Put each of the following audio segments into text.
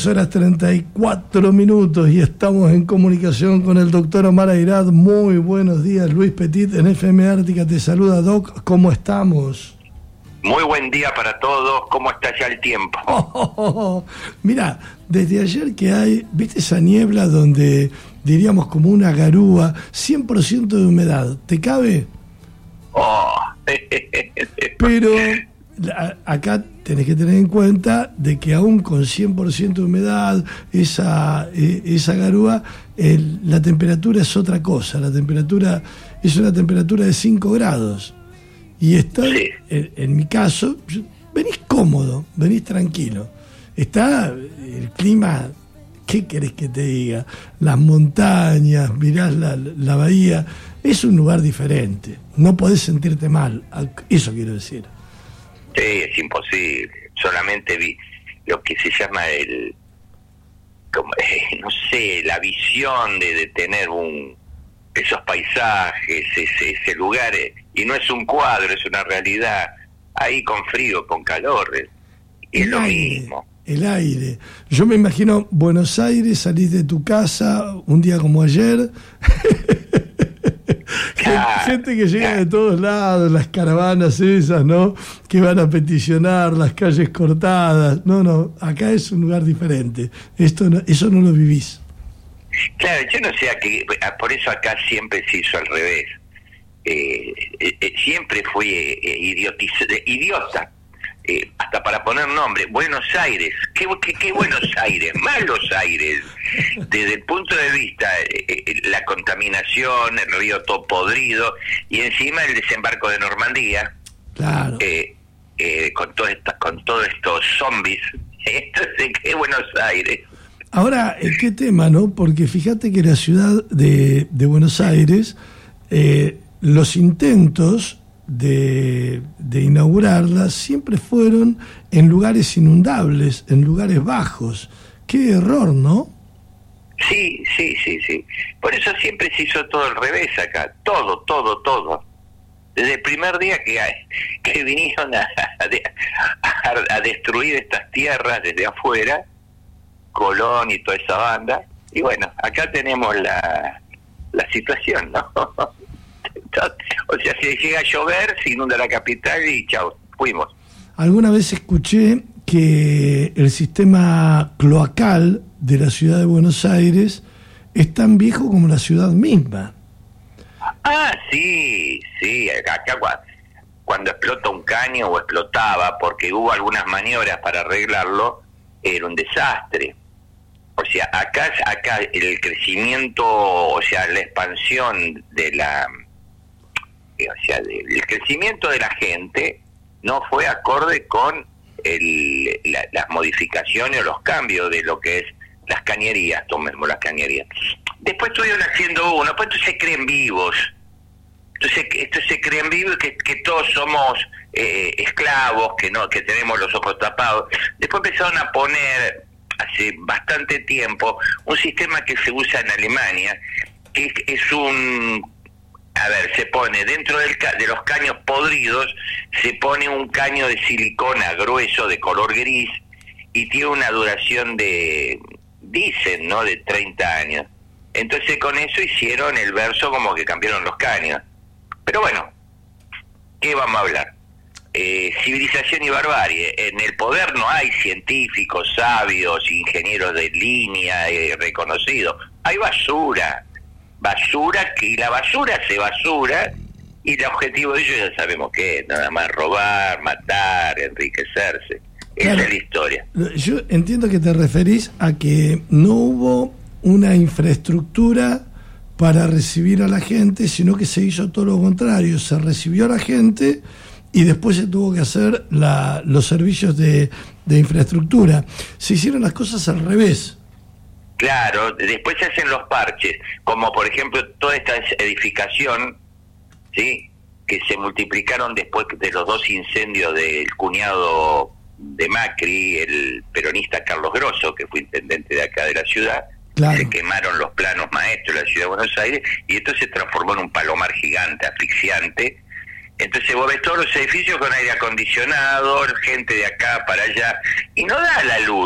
22:34 y estamos en comunicación con el doctor Omar Airad. Muy buenos días, Luis Petit en FM Ártica te saluda, Doc. ¿Cómo estamos? Muy buen día para todos. ¿Cómo está ya el tiempo? Mira, desde ayer que hay, ¿viste esa niebla donde diríamos como una garúa, 100% de humedad? ¿Te cabe? Pero acá tenés que tener en cuenta de que aún con 100% de humedad, esa garúa, la temperatura es otra cosa. La temperatura es una temperatura de 5 grados. Y está, sí. en mi caso, venís cómodo, venís tranquilo. Está el clima, ¿qué querés que te diga? Las montañas, mirás la bahía, es un lugar diferente. No podés sentirte mal, eso quiero decir. Sí, es imposible. Solamente vi lo que se llama la visión de tener esos paisajes, ese lugar, y no es un cuadro, es una realidad, ahí con frío, con calor, es lo mismo. El aire. Yo me imagino Buenos Aires, salís de tu casa un día como ayer, gente que llega de todos lados, las caravanas esas, ¿no? Que van a peticionar, las calles cortadas. No, acá es un lugar diferente. Eso no lo vivís. Claro, yo no sé, por eso acá siempre se hizo al revés. Siempre fui idiota, hasta para poner nombre. Buenos Aires, ¿qué Buenos Aires? Malos Aires, desde el punto de vista la contaminación, el río todo podrido, y encima el desembarco de Normandía, claro. con todos estos zombies. Entonces, ¿qué Buenos Aires? Ahora, ¿qué tema, no? Porque fíjate que la ciudad de Buenos Aires, los intentos de inaugurarla siempre fueron en lugares inundables, en lugares bajos. Qué error, ¿no? Sí. Por eso siempre se hizo todo al revés acá. Todo. Desde el primer día que vinieron a destruir estas tierras desde afuera, Colón y toda esa banda, y bueno, acá tenemos la situación, ¿no? O sea, si llega a llover, se inunda la capital y chao, fuimos. Alguna vez escuché que el sistema cloacal de la ciudad de Buenos Aires es tan viejo como la ciudad misma. Sí, acá cuando explota un caño, o explotaba, porque hubo algunas maniobras para arreglarlo, era un desastre. O sea, acá el crecimiento, o sea, la expansión del crecimiento de la gente no fue acorde con las modificaciones o los cambios de lo que es las cañerías, tomemos las cañerías. Después estuvieron haciendo pues entonces se creen vivos. Entonces se creen vivos que todos somos esclavos, que tenemos los ojos tapados. Después empezaron a poner hace bastante tiempo un sistema que se usa en Alemania, que es se pone dentro de los caños podridos, se pone un caño de silicona grueso de color gris y tiene una duración dicen, ¿no?, de 30 años. Entonces con eso hicieron el verso como que cambiaron los caños. Pero bueno, ¿qué vamos a hablar? Civilización y barbarie. En el poder no hay científicos, sabios, ingenieros de línea reconocidos. Hay basura, y la basura se basura, y el objetivo de ellos ya sabemos qué es, nada más robar, matar, enriquecerse. Claro, esa es la historia. Yo entiendo que te referís a que no hubo una infraestructura para recibir a la gente, sino que se hizo todo lo contrario, se recibió a la gente y después se tuvo que hacer los servicios de infraestructura. Se hicieron las cosas al revés. Claro, después se hacen los parches, como por ejemplo toda esta edificación, ¿sí?, que se multiplicaron después de los dos incendios del cuñado de Macri, el peronista Carlos Grosso, que fue intendente de acá de la ciudad. Claro. Se quemaron los planos maestros de la ciudad de Buenos Aires y esto se transformó en un palomar gigante, asfixiante. Entonces vos ves todos los edificios con aire acondicionado, gente de acá para allá, y no da la luz.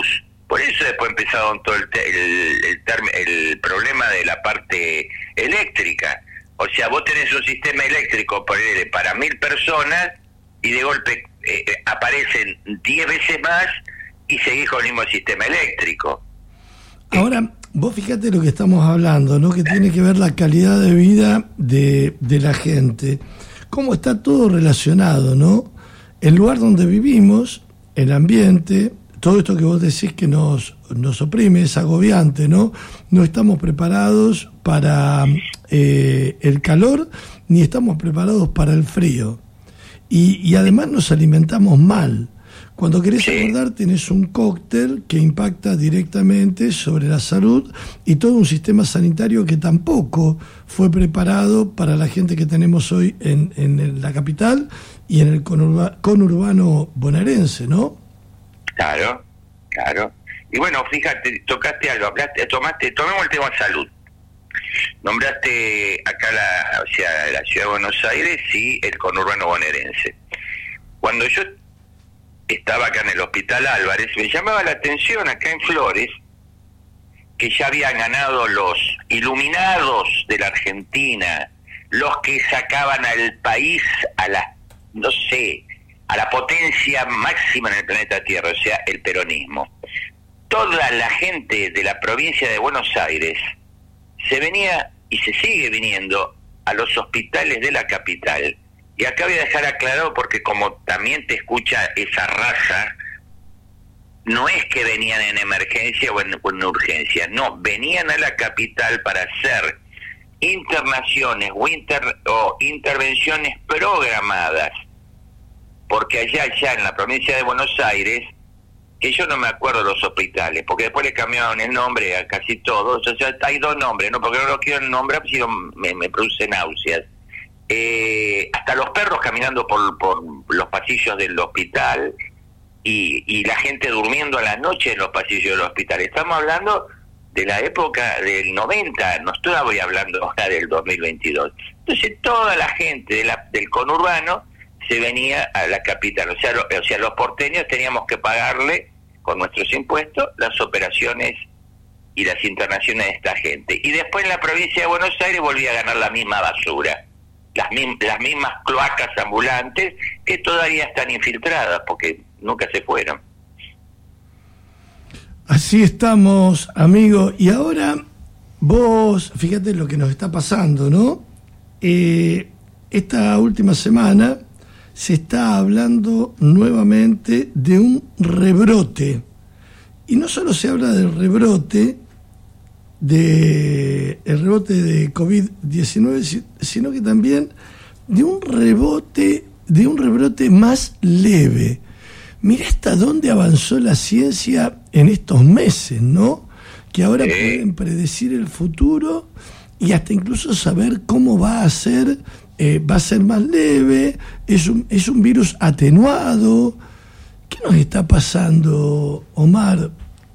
Por eso después empezaron todo el problema de la parte eléctrica. O sea, vos tenés un sistema eléctrico para 1000 personas y de golpe aparecen 10 veces más y seguís con el mismo sistema eléctrico. Ahora, vos fíjate lo que estamos hablando, ¿no? Que tiene que ver la calidad de vida de la gente. Cómo está todo relacionado, ¿no? El lugar donde vivimos, el ambiente, todo esto que vos decís que nos oprime, es agobiante, ¿no? No estamos preparados para el calor, ni estamos preparados para el frío. Y además nos alimentamos mal. Cuando querés acordar, tenés un cóctel que impacta directamente sobre la salud y todo un sistema sanitario que tampoco fue preparado para la gente que tenemos hoy en la capital y en el conurbano bonaerense, ¿no? Claro. Y bueno, fíjate, tocaste algo, tomemos el tema salud. Nombraste acá la ciudad de Buenos Aires y el conurbano bonaerense. Cuando yo estaba acá en el Hospital Álvarez, me llamaba la atención acá en Flores que ya habían ganado los iluminados de la Argentina, los que sacaban al país a la potencia máxima en el planeta Tierra, o sea, el peronismo. Toda la gente de la provincia de Buenos Aires se venía y se sigue viniendo a los hospitales de la capital. Y acá voy a dejar aclarado, porque como también te escucha esa raza, no es que venían en emergencia o en urgencia, no, venían a la capital para hacer internaciones o intervenciones programadas, porque allá en la provincia de Buenos Aires, que yo no me acuerdo los hospitales, porque después le cambiaron el nombre a casi todos, o sea, hay 2 nombres, ¿no? Porque no lo quiero nombrar, si no me produce náuseas. Hasta los perros caminando por los pasillos del hospital y la gente durmiendo a la noche en los pasillos del hospital. Estamos hablando de la época del 90, no estoy hablando ahora del 2022. Entonces toda la gente del conurbano se venía a la capital, o sea, los porteños teníamos que pagarle con nuestros impuestos las operaciones y las internaciones de esta gente. Y después en la provincia de Buenos Aires volvía a ganar la misma basura. Las mismas cloacas ambulantes que todavía están infiltradas porque nunca se fueron. Así estamos, amigo. Y ahora vos, fíjate lo que nos está pasando, ¿no? Esta última semana se está hablando nuevamente de un rebrote. Y no solo se habla del rebrote, el rebote de COVID-19, sino que también de un rebrote más leve. Mirá hasta dónde avanzó la ciencia en estos meses, ¿no? Que ahora pueden predecir el futuro y hasta incluso saber cómo va a ser más leve, es un virus atenuado. ¿Qué nos está pasando, Omar?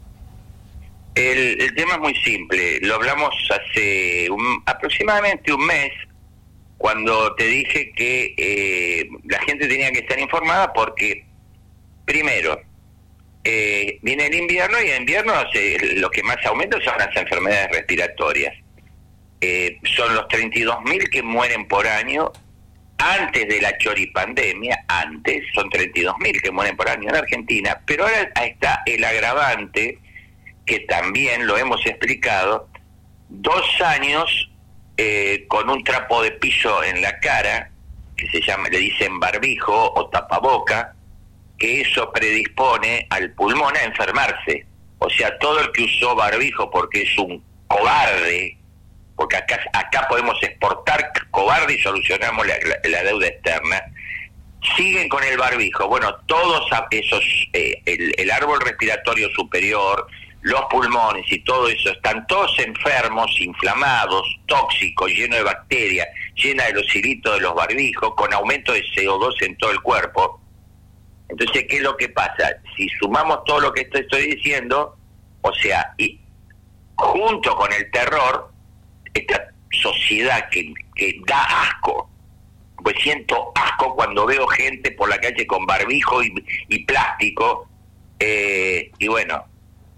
El tema es muy simple, lo hablamos hace aproximadamente un mes, cuando te dije que la gente tenía que estar informada porque, primero, viene el invierno y en invierno lo que más aumenta son las enfermedades respiratorias. Son los 32.000 que mueren por año. Antes de la choripandemia, son 32.000 que mueren por año en Argentina, pero ahora está el agravante, que también lo hemos explicado, 2 años con un trapo de piso en la cara, que le dicen barbijo o tapaboca, que eso predispone al pulmón a enfermarse. O sea, todo el que usó barbijo porque es un cobarde, porque acá podemos exportar cobarde y solucionamos la deuda externa, siguen con el barbijo. Bueno, todos esos, el árbol respiratorio superior, los pulmones y todo eso, están todos enfermos, inflamados, tóxicos, llenos de bacterias, llena de los hilitos de los barbijos, con aumento de CO2 en todo el cuerpo. Entonces, ¿qué es lo que pasa? Si sumamos todo lo que estoy diciendo, o sea, y junto con el terror, esta sociedad que da asco, pues siento asco cuando veo gente por la calle con barbijo y plástico, y bueno,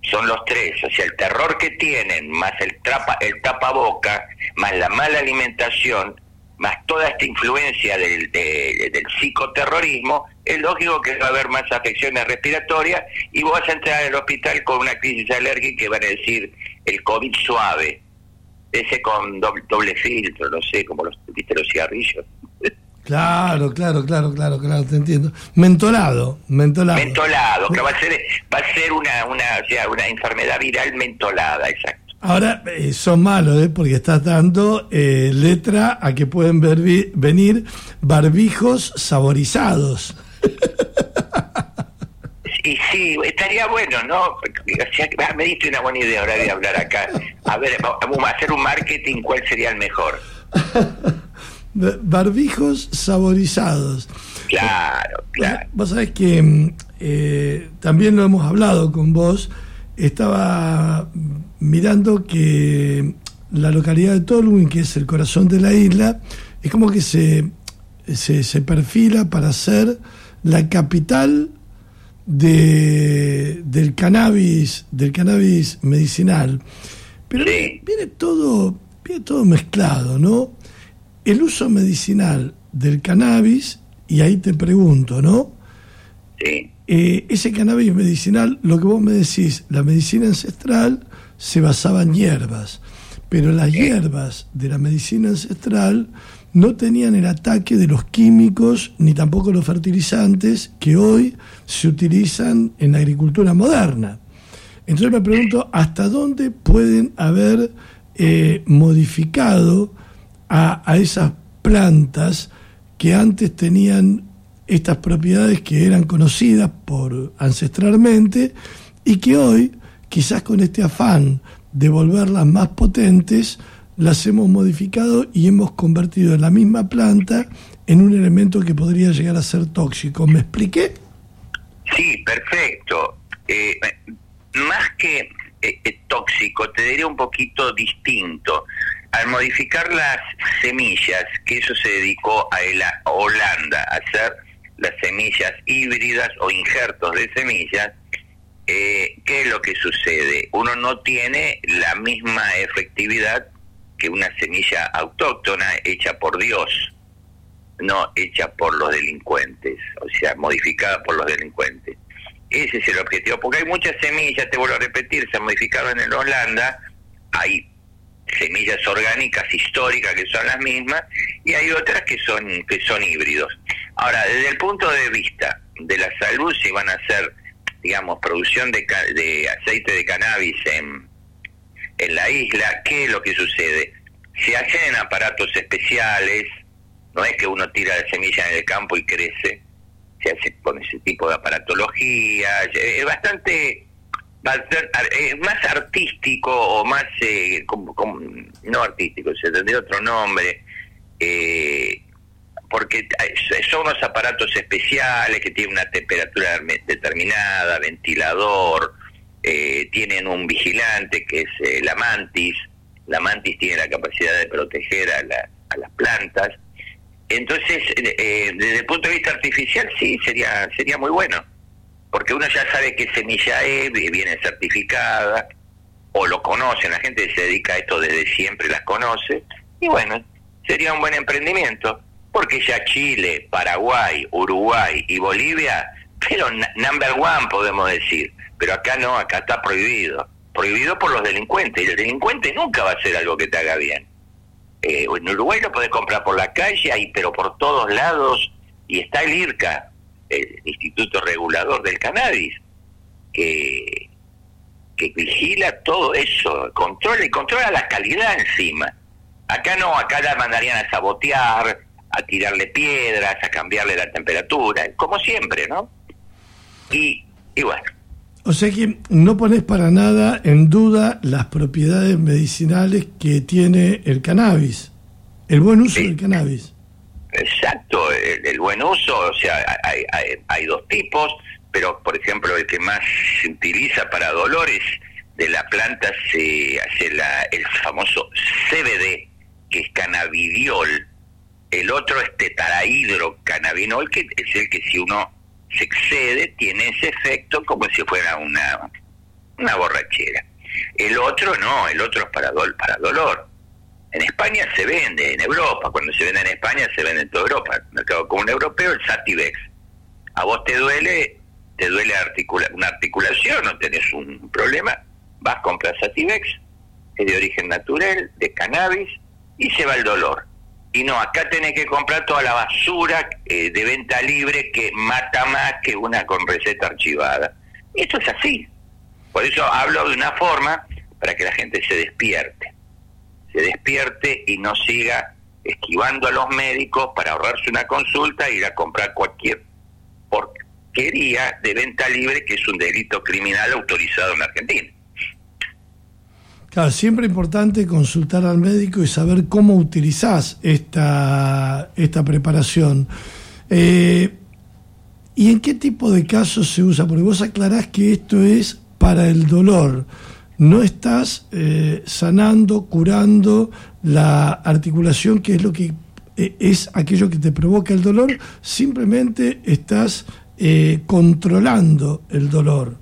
son los tres, o sea, el terror que tienen, más el tapaboca, más la mala alimentación, más toda esta influencia del psicoterrorismo, es lógico que va a haber más afecciones respiratorias y vos vas a entrar al hospital con una crisis alérgica que van a decir el COVID suave, ese con doble filtro, no sé, como ¿viste los cigarrillos? Claro, te entiendo. Mentolado. Mentolado, que va a ser una enfermedad viral mentolada, exacto. Ahora, son malos, porque estás dando letra a que pueden venir barbijos saborizados. Y sí, estaría bueno, ¿no? O sea, me diste una buena idea ahora de hablar acá. A ver, vamos a hacer un marketing, ¿cuál sería el mejor? Barbijos saborizados. Claro. Vos sabés que también lo hemos hablado con vos. Estaba mirando que la localidad de Tolwyn, que es el corazón de la isla, es como que se perfila para ser la capital del cannabis medicinal. Pero sí, viene todo mezclado, ¿no? El uso medicinal del cannabis, y ahí te pregunto, ¿no? Sí. Ese cannabis medicinal, lo que vos me decís, la medicina ancestral se basaba en hierbas, pero las hierbas de la medicina ancestral no tenían el ataque de los químicos ni tampoco los fertilizantes que hoy se utilizan en la agricultura moderna. Entonces me pregunto, ¿hasta dónde pueden haber modificado a esas plantas que antes tenían estas propiedades que eran conocidas ancestralmente y que hoy, quizás con este afán de volverlas más potentes, las hemos modificado y hemos convertido en la misma planta en un elemento que podría llegar a ser tóxico? ¿Me expliqué? Sí, perfecto. Más que tóxico, te diría un poquito distinto. Al modificar las semillas, que eso se dedicó a Holanda, a hacer las semillas híbridas o injertos de semillas, ¿qué es lo que sucede? Uno no tiene la misma efectividad que una semilla autóctona hecha por Dios, no hecha por los delincuentes, o sea, modificada por los delincuentes. Ese es el objetivo, porque hay muchas semillas, te vuelvo a repetir, se modificaron en Holanda, hay semillas orgánicas históricas que son las mismas y hay otras que son híbridos. Ahora, desde el punto de vista de la salud, si van a hacer, digamos, producción de aceite de cannabis en la isla, ¿qué es lo que sucede? Se hacen en aparatos especiales, no es que uno tira la semilla en el campo y crece, se hace con ese tipo de aparatología, es bastante más artístico o más no artístico, se tendría otro nombre, porque son unos aparatos especiales que tienen una temperatura determinada, ventilador, tienen un vigilante que es la mantis tiene la capacidad de proteger a las plantas. Entonces, desde el punto de vista artificial, sí, sería muy bueno, porque uno ya sabe qué semilla es, viene certificada, o lo conocen, la gente que se dedica a esto desde siempre las conoce, y bueno, sería un buen emprendimiento, porque ya Chile, Paraguay, Uruguay y Bolivia, pero number one podemos decir, pero acá no, acá está prohibido por los delincuentes, y el delincuente nunca va a hacer algo que te haga bien. En Uruguay lo podés comprar por la calle, pero por todos lados, y está el IRCA, el Instituto Regulador del Cannabis, que vigila todo eso, controla la calidad encima. Acá no, acá la mandarían a sabotear, a tirarle piedras, a cambiarle la temperatura, como siempre, ¿no? Y bueno. O sea que no pones para nada en duda las propiedades medicinales que tiene el cannabis, el buen uso del cannabis. Exacto, el buen uso, o sea, hay dos tipos, pero por ejemplo el que más se utiliza para dolores de la planta se hace el famoso CBD, que es cannabidiol. El otro es tetrahidrocannabinol, que es el que si uno se excede tiene ese efecto como si fuera una borrachera. El otro no, el otro es para dolor. En España se vende, en Europa, cuando se vende en España se vende en toda Europa. Mercado común europeo, el Sativex. A vos te duele una articulación o tenés un problema, vas, compras Sativex, es de origen natural, de cannabis, y se va el dolor. Y no, acá tenés que comprar toda la basura de venta libre que mata más que una con receta archivada. Esto es así. Por eso hablo de una forma para que la gente se despierte y no siga esquivando a los médicos para ahorrarse una consulta e ir a comprar cualquier porquería de venta libre, que es un delito criminal autorizado en Argentina. Claro, siempre es importante consultar al médico y saber cómo utilizás esta preparación. ¿Y en qué tipo de casos se usa? Porque vos aclarás que esto es para el dolor. No estás sanando, curando la articulación, que es lo que es aquello que te provoca el dolor. Simplemente estás controlando el dolor.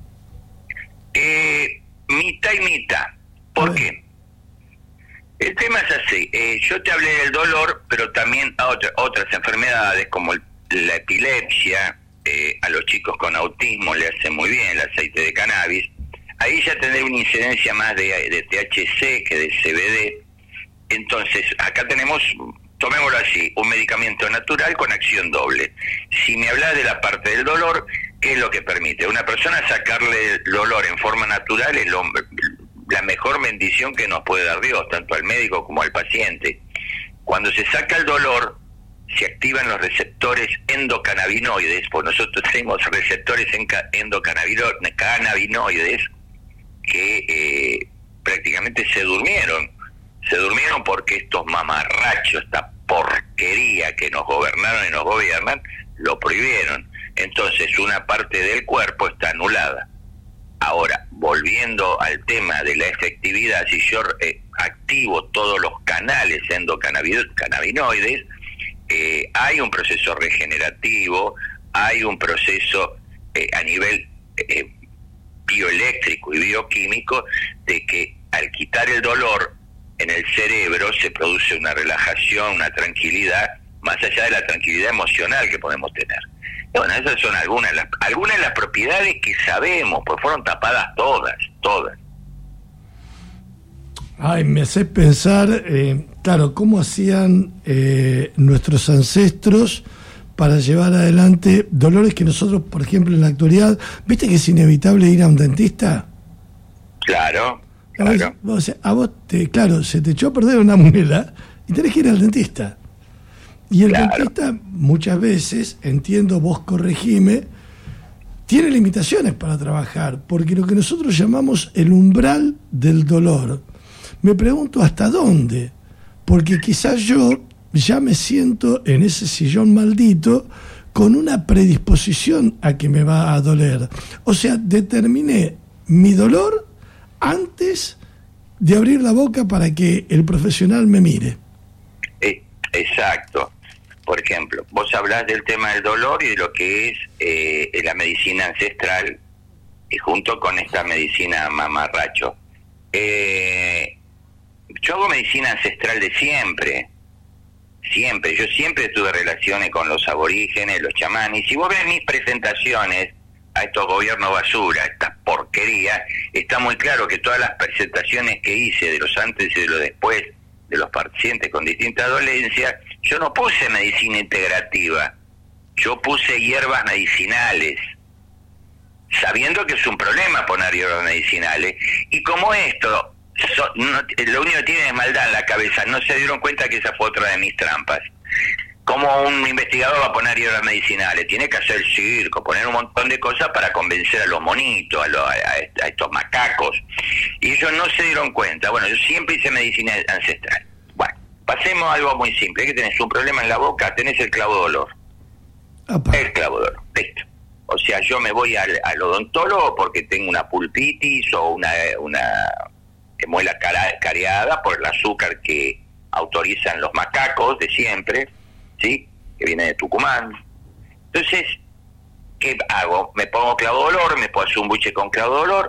Mitad y mitad. ¿Por qué? El tema es así. Yo te hablé del dolor, pero también a otras enfermedades como la epilepsia. A los chicos con autismo le hace muy bien el aceite de cannabis. Ahí ya tendré una incidencia más de THC que de CBD. Entonces, acá tenemos, tomémoslo así, un medicamento natural con acción doble. Si me hablas de la parte del dolor, ¿qué es lo que permite? A una persona sacarle el dolor en forma natural es la mejor bendición que nos puede dar Dios, tanto al médico como al paciente. Cuando se saca el dolor, se activan los receptores endocannabinoides, pues nosotros tenemos receptores endocannabinoides que prácticamente se durmieron porque estos mamarrachos, esta porquería que nos gobernaron y nos gobiernan, lo prohibieron. Entonces una parte del cuerpo está anulada. Ahora, volviendo al tema de la efectividad, si yo activo todos los canales endocannabinoides, hay un proceso regenerativo, hay un proceso a nivel bioeléctrico y bioquímico de que al quitar el dolor en el cerebro se produce una relajación, una tranquilidad, más allá de la tranquilidad emocional que podemos tener. Bueno, esas son algunas de las propiedades que sabemos, pues fueron tapadas todas. Ay, me haces pensar, claro, cómo hacían nuestros ancestros para llevar adelante dolores que nosotros, por ejemplo, en la actualidad, ¿viste que es inevitable ir a un dentista? Claro. O sea, a vos, claro, se te echó a perder una muela y tenés que ir al dentista. Y el dentista muchas veces, entiendo, vos corregime, tiene limitaciones para trabajar, porque lo que nosotros llamamos el umbral del dolor, me pregunto hasta dónde, porque quizás yo ya me siento en ese sillón maldito con una predisposición a que me va a doler. O sea, determiné mi dolor antes de abrir la boca para que el profesional me mire. Exacto. Por ejemplo, vos hablás del tema del dolor y de lo que es la medicina ancestral, y junto con esta medicina mamarracho. Yo hago medicina ancestral de siempre. Yo siempre tuve relaciones con los aborígenes, los chamanes. Si vos ves mis presentaciones a estos gobiernos basura, esta porquería, está muy claro que todas las presentaciones que hice de los antes y de los después de los pacientes con distintas dolencias, yo no puse medicina integrativa, yo puse hierbas medicinales, sabiendo que es un problema poner hierbas medicinales. Y como esto, lo único que tiene es maldad en la cabeza, no se dieron cuenta que esa fue otra de mis trampas. Como un investigador va a poner hierbas medicinales, tiene que hacer circo, poner un montón de cosas para convencer a los monitos, a estos macacos, y ellos no se dieron cuenta. Bueno, yo siempre hice medicina ancestral. Bueno, pasemos a algo muy simple, que tenés un problema en la boca, tenés el clavo dolor. Opa. El clavo dolor, listo. O sea, yo me voy al odontólogo porque tengo una pulpitis o una muela cariada por el azúcar que autorizan los macacos de siempre, ¿sí? Que viene de Tucumán. Entonces, ¿qué hago? Me pongo clavo dolor, me puedo hacer un buche con clavo dolor,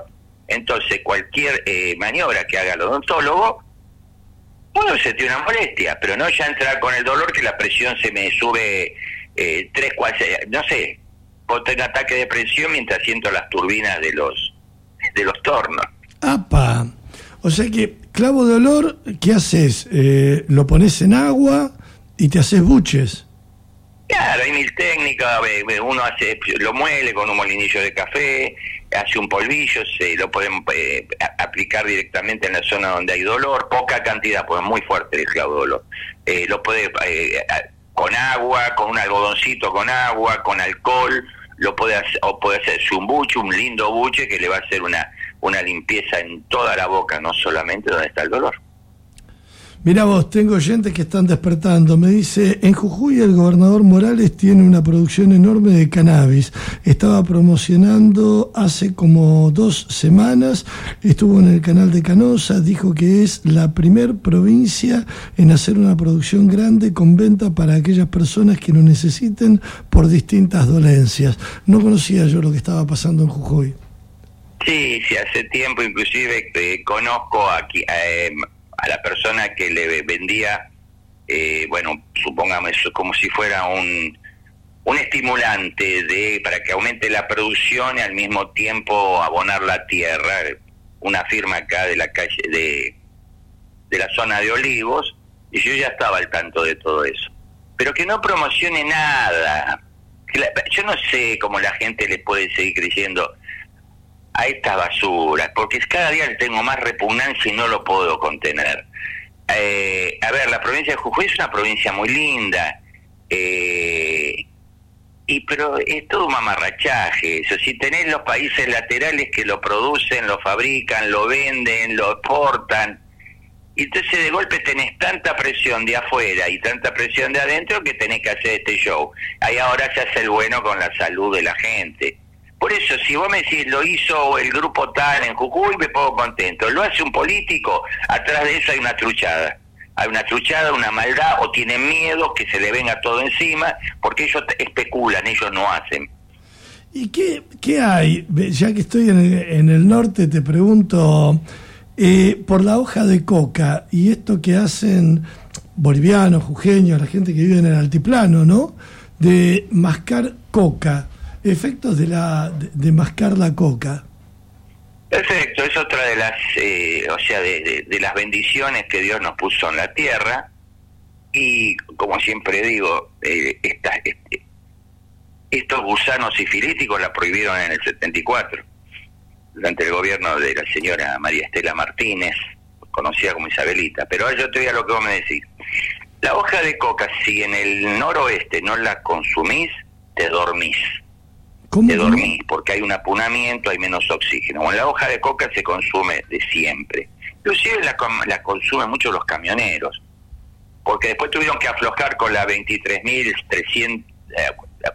Entonces, cualquier maniobra que haga el odontólogo, puedo sentir una molestia, pero no ya entrar con el dolor que la presión se me sube 3, 4, no sé, puedo tener un ataque de presión mientras siento las turbinas de los tornos. ¡Apa! O sea que, clavo de olor, ¿qué haces? ¿Lo pones en agua y te haces buches? Claro, hay mil técnicas, uno lo muele con un molinillo de café, hace un polvillo, se lo pueden aplicar directamente en la zona donde hay dolor, poca cantidad, pues es muy fuerte el clavo de olor. Lo puede con agua, con un algodoncito con agua, con alcohol, lo puede hacer, o puede hacerse un buche, un lindo buche que le va a hacer una limpieza en toda la boca, no solamente donde está el dolor. Mira vos, tengo oyentes que están despertando. Me dice, en Jujuy el gobernador Morales tiene una producción enorme de cannabis. Estaba promocionando hace como 2 semanas, estuvo en el canal de Canosa, dijo que es la primer provincia en hacer una producción grande con venta para aquellas personas que lo necesiten por distintas dolencias. No conocía yo lo que estaba pasando en Jujuy. Sí, hace tiempo inclusive conozco aquí a la persona que le vendía, supongamos eso, como si fuera un estimulante para que aumente la producción y al mismo tiempo abonar la tierra, una firma acá de la calle de la zona de Olivos, y yo ya estaba al tanto de todo eso. Pero que no promocione nada. Yo no sé cómo la gente le puede seguir creyendo a esta basura, porque cada día le tengo más repugnancia y no lo puedo contener. La provincia de Jujuy es una provincia muy linda, pero es todo un mamarrachaje eso. Si tenés los países laterales que lo producen, lo fabrican, lo venden, lo exportan, y entonces de golpe tenés tanta presión de afuera y tanta presión de adentro que tenés que hacer este show. Ahí ahora se hace el bueno con la salud de la gente. Por eso, si vos me decís, lo hizo el grupo tal en Jujuy, me pongo contento. Lo hace un político, atrás de eso hay una truchada. Hay una truchada, una maldad, o tienen miedo que se le venga todo encima, porque ellos especulan, ellos no hacen. ¿Y qué hay? Ya que estoy en el norte, te pregunto, por la hoja de coca y esto que hacen bolivianos, jujeños, la gente que vive en el altiplano, ¿no? De mascar coca. Efectos de mascar la coca. Perfecto, es otra de las de las bendiciones que Dios nos puso en la tierra, y como siempre digo, estos gusanos sifilíticos la prohibieron en el 74 durante el gobierno de la señora María Estela Martínez, conocida como Isabelita. Pero ahora yo te voy a lo que vos me decís. La hoja de coca, si en el noroeste no la consumís, te dormís. Te dormís, porque hay un apunamiento, hay menos oxígeno. Bueno, la hoja de coca se consume de siempre. Inclusive la consumen mucho los camioneros, porque después tuvieron que aflojar con la 23.300, la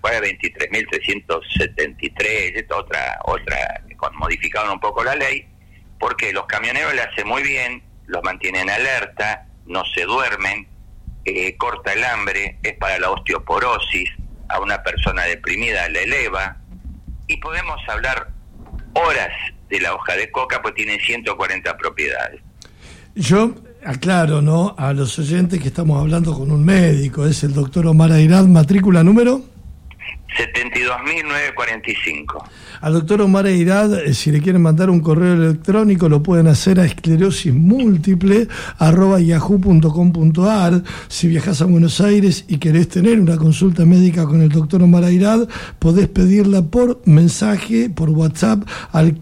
23.373, esta otra, modificaron un poco la ley, porque los camioneros le hacen muy bien, los mantienen alerta, no se duermen, corta el hambre, es para la osteoporosis, a una persona deprimida le eleva. Y podemos hablar horas de la hoja de coca, pues tiene 140 propiedades. Yo aclaro, ¿no?, a los oyentes que estamos hablando con un médico, es el doctor Omar Airad, matrícula número 72.945. Al doctor Omar Airad, si le quieren mandar un correo electrónico, lo pueden hacer a esclerosismúltiple@yahoo.com.ar. Si viajás a Buenos Aires y querés tener una consulta médica con el doctor Omar Airad, podés pedirla por mensaje, por WhatsApp, al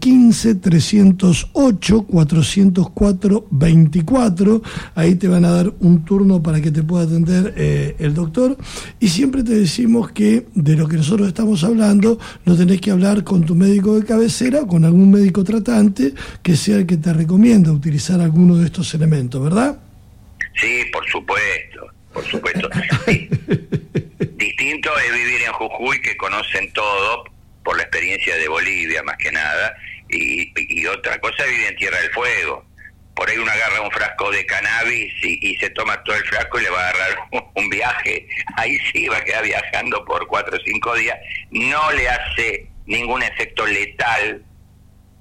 15-308-404-24. Ahí te van a dar un turno para que te pueda atender el doctor. Y siempre te decimos que de lo que nosotros estamos hablando, no tenés que hablar con tu médico de cabecera o con algún médico tratante que sea el que te recomienda utilizar alguno de estos elementos, ¿verdad? Sí, por supuesto. Sí. Distinto es vivir en Jujuy, que conocen todo por la experiencia de Bolivia más que nada, y otra cosa es vivir en Tierra del Fuego. Por ahí uno agarra un frasco de cannabis y se toma todo el frasco y le va a agarrar un viaje. Ahí sí va a quedar viajando por 4 o 5 días. No le hace ningún efecto letal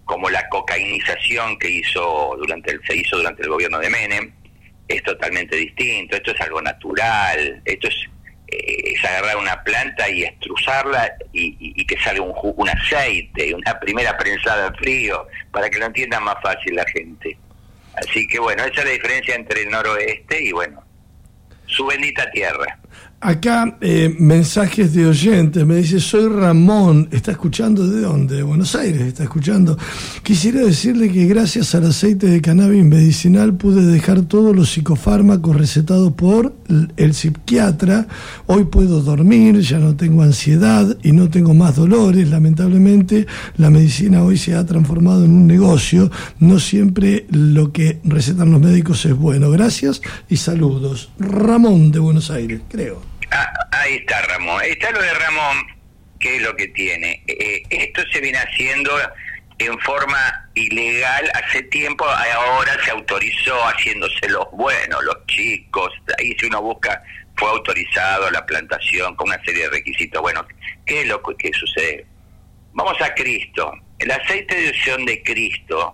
como la cocainización que se hizo durante el gobierno de Menem, es totalmente distinto. Esto es algo natural, esto es agarrar una planta y estruzarla y que salga un aceite, una primera prensada en frío, para que lo entienda más fácil la gente. Así que bueno, esa es la diferencia entre el noroeste y bueno, su bendita tierra. Acá mensajes de oyentes, me dice, soy Ramón, ¿está escuchando de dónde? De Buenos Aires, está escuchando. Quisiera decirle que gracias al aceite de cannabis medicinal pude dejar todos los psicofármacos recetados por el psiquiatra. Hoy puedo dormir, ya no tengo ansiedad y no tengo más dolores. Lamentablemente la medicina hoy se ha transformado en un negocio, no siempre lo que recetan los médicos es bueno. Gracias y saludos. Ramón de Buenos Aires, creo. Ahí está Ramón. Está lo de Ramón, que es lo que tiene. Esto se viene haciendo en forma ilegal hace tiempo, ahora se autorizó haciéndose los buenos, los chicos. Ahí si uno busca, fue autorizado la plantación con una serie de requisitos. Bueno, ¿qué es lo que sucede? Vamos a Cristo. El aceite de unción de Cristo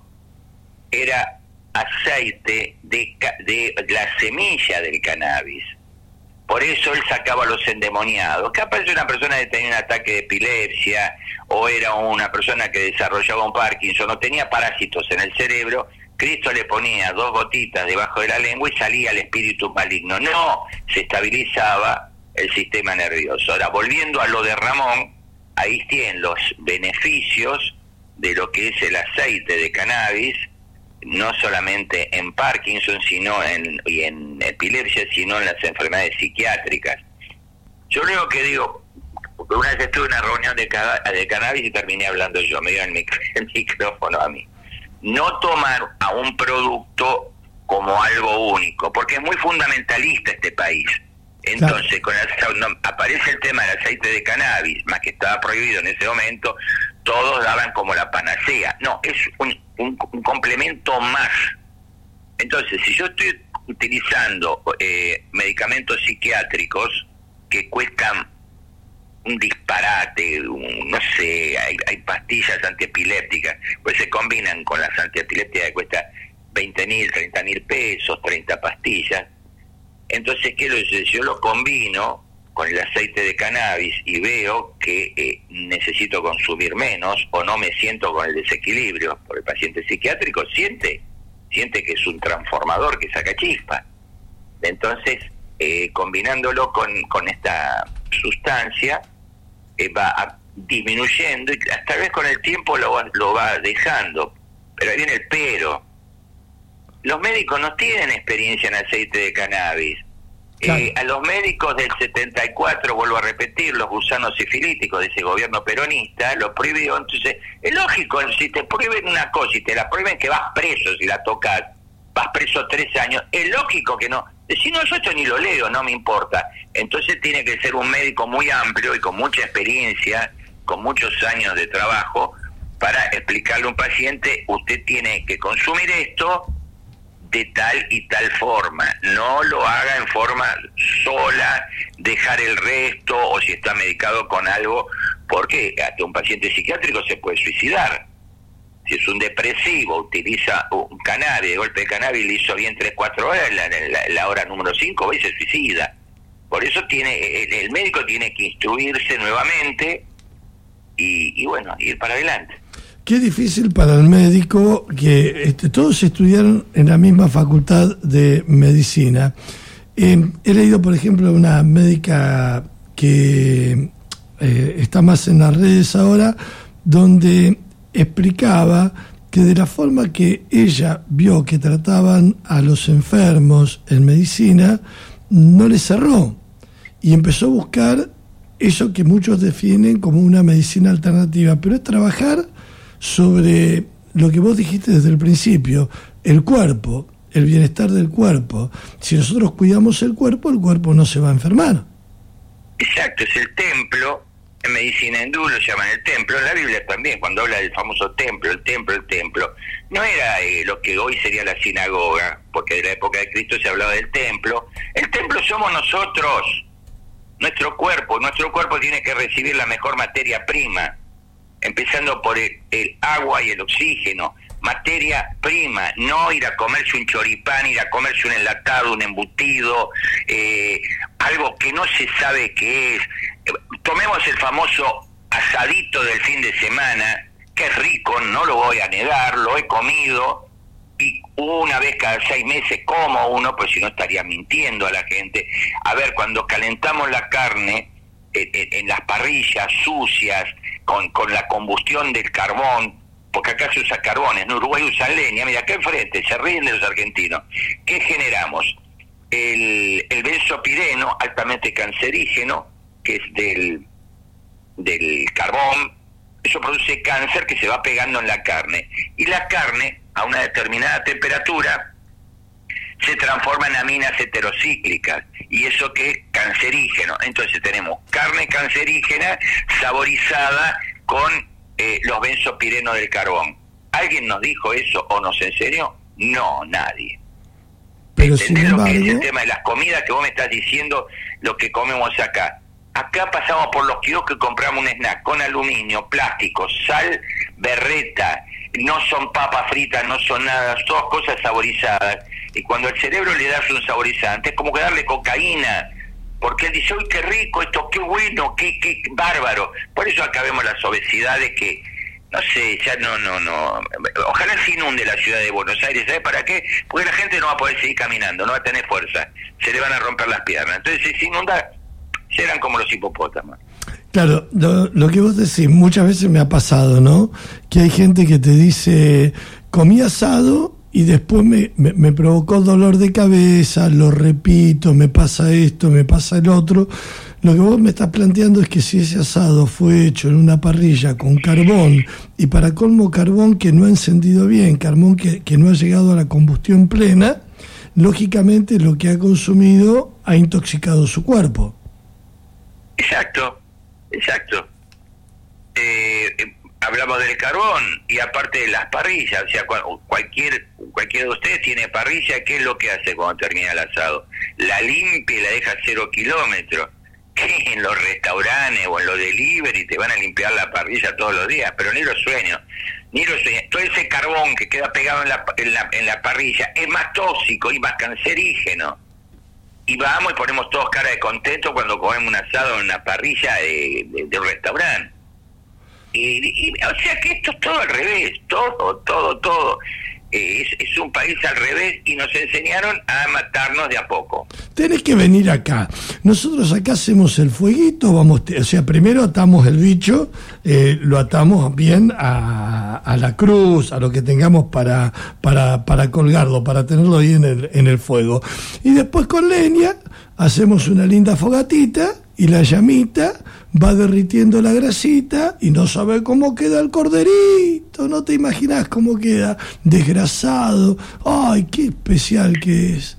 era aceite de la semilla del cannabis. Por eso él sacaba a los endemoniados. Capaz de una persona que tenía un ataque de epilepsia, o era una persona que desarrollaba un Parkinson, o tenía parásitos en el cerebro, Cristo le ponía 2 gotitas debajo de la lengua y salía el espíritu maligno. No, se estabilizaba el sistema nervioso. Ahora, volviendo a lo de Ramón, ahí tienen los beneficios de lo que es el aceite de cannabis, no solamente en Parkinson y en epilepsia, sino en las enfermedades psiquiátricas. Yo lo que digo, porque una vez estuve en una reunión de cannabis y terminé hablando yo, me dio el micrófono a mí. No tomar a un producto como algo único, porque es muy fundamentalista este país. Entonces, aparece el tema del aceite de cannabis, más que estaba prohibido en ese momento, todos daban como la panacea. No, es un complemento más. Entonces, si yo estoy utilizando medicamentos psiquiátricos que cuestan un disparate, no sé, hay pastillas antiepilépticas, pues se combinan con las antiepilépticas que cuesta 20.000, 30.000 pesos, 30 pastillas. Entonces, ¿qué lo hice? Yo lo combino con el aceite de cannabis y veo que necesito consumir menos o no me siento con el desequilibrio, porque el paciente psiquiátrico siente que es un transformador que saca chispa. Entonces, combinándolo con esta sustancia, va disminuyendo y tal vez con el tiempo lo va dejando. Pero ahí viene el pero. Los médicos no tienen experiencia en aceite de cannabis. Claro. A los médicos del 74, vuelvo a repetir, los gusanos sifilíticos de ese gobierno peronista, lo prohibió. Entonces, es lógico, si te prohíben una cosa y te la prohíben que vas preso si la tocas, vas preso 3 años, es lógico que no. Si no, yo esto ni lo leo, no me importa. Entonces tiene que ser un médico muy amplio y con mucha experiencia, con muchos años de trabajo, para explicarle a un paciente, usted tiene que consumir esto de tal y tal forma, no lo haga en forma sola, dejar el resto, o si está medicado con algo, porque hasta un paciente psiquiátrico se puede suicidar. Si es un depresivo, utiliza un cannabis, de golpe de cannabis le hizo bien 3-4 horas, la hora número 5 va y se suicida. Por eso el médico tiene que instruirse nuevamente y bueno, ir para adelante. Qué difícil para el médico que todos estudiaron en la misma facultad de medicina. He leído, por ejemplo, una médica que está más en las redes ahora, donde explicaba que de la forma que ella vio que trataban a los enfermos en medicina, no les cerró. Y empezó a buscar eso que muchos definen como una medicina alternativa, pero es trabajar sobre lo que vos dijiste desde el principio, el cuerpo, el bienestar del cuerpo. Si nosotros cuidamos el cuerpo no se va a enfermar. Exacto, es el templo. En medicina hindú lo llaman el templo. En la Biblia también, cuando habla del famoso templo, el templo, no era lo que hoy sería la sinagoga, porque de la época de Cristo se hablaba del templo. El templo somos nosotros, nuestro cuerpo tiene que recibir la mejor materia prima. empezando por el agua y el oxígeno, materia prima, no ir a comerse un choripán, ir a comerse un enlatado, un embutido, algo que no se sabe qué es. Tomemos el famoso asadito del fin de semana, que es rico, no lo voy a negar, lo he comido, y una vez cada 6 meses como uno, pues si no estaría mintiendo a la gente. A ver, cuando calentamos la carne en las parrillas sucias, con la combustión del carbón, porque acá se usa carbón, en Uruguay usan leña, mira acá enfrente, se ríen de los argentinos. ¿Qué generamos? El benzopireno, altamente cancerígeno, que es del carbón. Eso produce cáncer que se va pegando en la carne. Y la carne, a una determinada temperatura, se transforma en aminas heterocíclicas. Y eso que es cancerígeno. Entonces tenemos carne cancerígena saborizada con los benzopirenos del carbón. ¿Alguien nos dijo eso o nos enseñó? No, nadie. Pero sin embargo, lo que es el tema de las comidas que vos me estás diciendo, lo que comemos acá? Acá pasamos por los kioscos y compramos un snack con aluminio, plástico, sal, berreta, no son papas fritas, no son nada, son cosas saborizadas. Y cuando al cerebro le das un saborizante, es como que darle cocaína, porque él dice, uy, qué rico esto, qué bueno, qué bárbaro. Por eso acá vemos las obesidades que, no sé, ya no. Ojalá se inunde la ciudad de Buenos Aires, ¿sabes para qué? Porque la gente no va a poder seguir caminando, no va a tener fuerza, se le van a romper las piernas. Entonces, si se inunda, serán como los hipopótamos. Claro, lo que vos decís, muchas veces me ha pasado, ¿no? Que hay gente que te dice, comí asado y después me provocó dolor de cabeza, lo repito, me pasa esto, me pasa el otro. Lo que vos me estás planteando es que si ese asado fue hecho en una parrilla con carbón, y para colmo carbón que no ha encendido bien, carbón que no ha llegado a la combustión plena, lógicamente lo que ha consumido ha intoxicado su cuerpo. Exacto. Hablamos del carbón y aparte de las parrillas, o sea, cualquiera de ustedes tiene parrilla, ¿qué es lo que hace cuando termina el asado? La limpia y la deja 0 kilómetros. Que en los restaurantes o en los delivery te van a limpiar la parrilla todos los días, pero ni lo sueño. Todo ese carbón que queda pegado en la parrilla es más tóxico y más cancerígeno. Y vamos y ponemos todos cara de contento cuando comemos un asado en una parrilla de un restaurante. Y o sea que esto es todo al revés, todo. Es un país al revés y nos enseñaron a matarnos de a poco. Tenés que venir acá. Nosotros acá hacemos el fueguito, o sea, primero atamos el bicho, lo atamos bien a la cruz, a lo que tengamos para colgarlo, para tenerlo ahí en el fuego. Y después con leña hacemos una linda fogatita y la llamita va derritiendo la grasita y no sabe cómo queda el corderito, no te imaginás cómo queda, desgrasado. Ay, qué especial que es.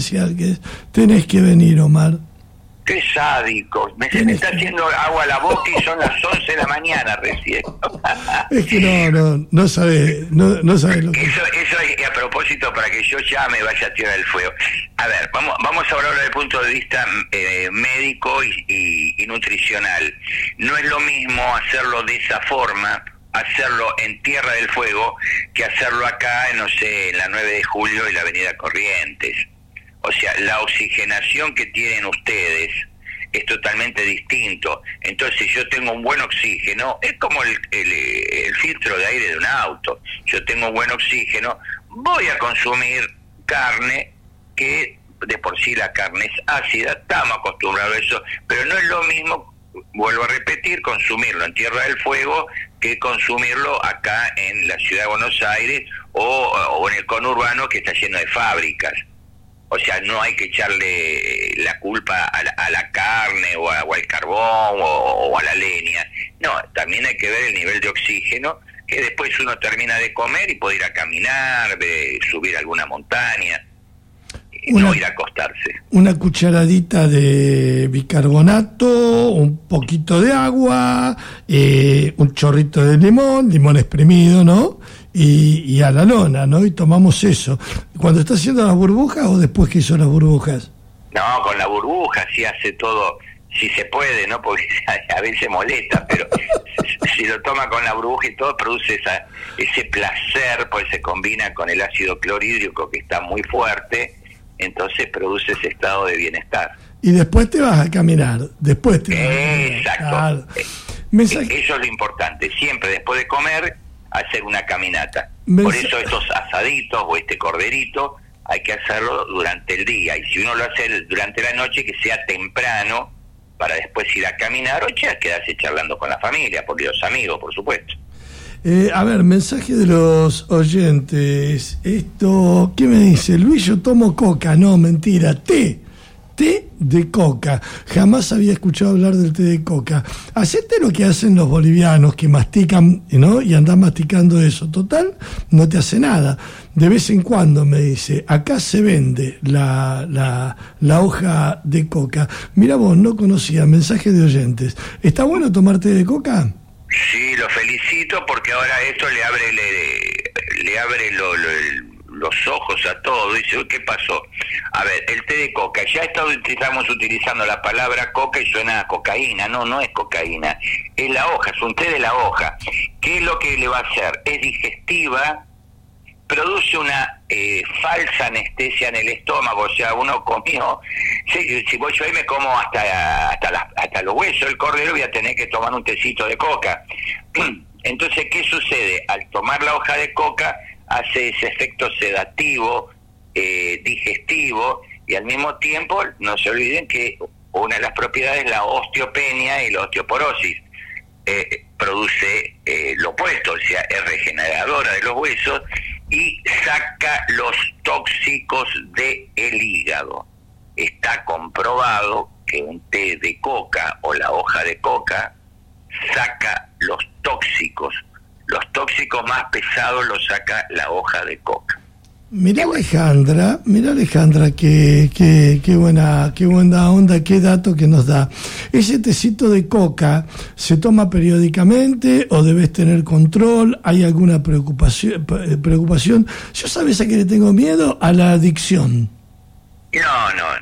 Tenés que venir, Omar. Qué sádico, se me está haciendo agua a la boca y son las 11 de la mañana recién. Es que no sabés lo que eso es a propósito para que yo ya me vaya a tirar el fuego. A ver, vamos a hablar desde el punto de vista médico y nutricional. No es lo mismo hacerlo de esa forma, hacerlo en Tierra del Fuego, que hacerlo acá, no sé, en la 9 de julio y la avenida Corrientes. O sea, la oxigenación que tienen ustedes es totalmente distinto. Entonces, si yo tengo un buen oxígeno, es como el filtro de aire de un auto. Yo tengo buen oxígeno, voy a consumir carne, que de por sí la carne es ácida, estamos acostumbrados a eso, pero no es lo mismo, vuelvo a repetir, consumirlo en Tierra del Fuego que consumirlo acá en la ciudad de Buenos Aires o en el conurbano, que está lleno de fábricas. O sea, no hay que echarle la culpa a la carne o al carbón o a la leña. No, también hay que ver el nivel de oxígeno, que después uno termina de comer y puede ir a caminar, subir alguna montaña, no ir a acostarse. Una cucharadita de bicarbonato, un poquito de agua, un chorrito de limón exprimido, ¿no? Y a la lona, ¿no? Y tomamos eso. ¿Cuando está haciendo las burbujas o después que hizo las burbujas? No, con la burbuja sí hace todo, si se puede, ¿no? Porque a veces molesta, pero si lo toma con la burbuja y todo, produce ese placer, pues se combina con el ácido clorhídrico que está muy fuerte, entonces produce ese estado de bienestar. Y después te vas a caminar, Exacto. Claro. Eso es lo importante, siempre después de comer, hacer una caminata. Por eso estos asaditos o este corderito hay que hacerlo durante el día, y si uno lo hace durante la noche, que sea temprano, para después ir a caminar o quedarse charlando con la familia, por los amigos, por supuesto. A ver, mensaje de los oyentes. Esto, ¿qué me dice? Luis, yo tomo coca. No, mentira, té de coca. Jamás había escuchado hablar del té de coca. Hacete lo que hacen los bolivianos, que mastican, ¿no? Y andan masticando eso. Total, no te hace nada. De vez en cuando, me dice, acá se vende la hoja de coca. Mira vos, no conocía. Mensaje de oyentes. ¿Está bueno tomar té de coca? Sí, lo felicito, porque ahora esto le abre los ojos a todo. Dice, uy, ¿qué pasó? A ver, el té de coca, ya estamos utilizando la palabra coca y suena a cocaína. No es cocaína, es la hoja, es un té de la hoja. ¿Qué es lo que le va a hacer? Es digestiva, produce una falsa anestesia en el estómago. O sea, uno comió, si voy yo ahí me como hasta los huesos del cordero, voy a tener que tomar un tecito de coca. Entonces, ¿qué sucede? Al tomar la hoja de coca, hace ese efecto sedativo, digestivo, y al mismo tiempo no se olviden que una de las propiedades es la osteopenia y la osteoporosis. Produce lo opuesto, o sea, es regeneradora de los huesos y saca los tóxicos del hígado. Está comprobado que un té de coca o la hoja de coca saca los tóxicos más pesados los saca la hoja de coca. Mira Alejandra, qué buena onda, qué dato que nos da. ¿Ese tecito de coca se toma periódicamente o debes tener control? ¿Hay alguna preocupación? Yo, ¿sabes a qué le tengo miedo? A la adicción. No.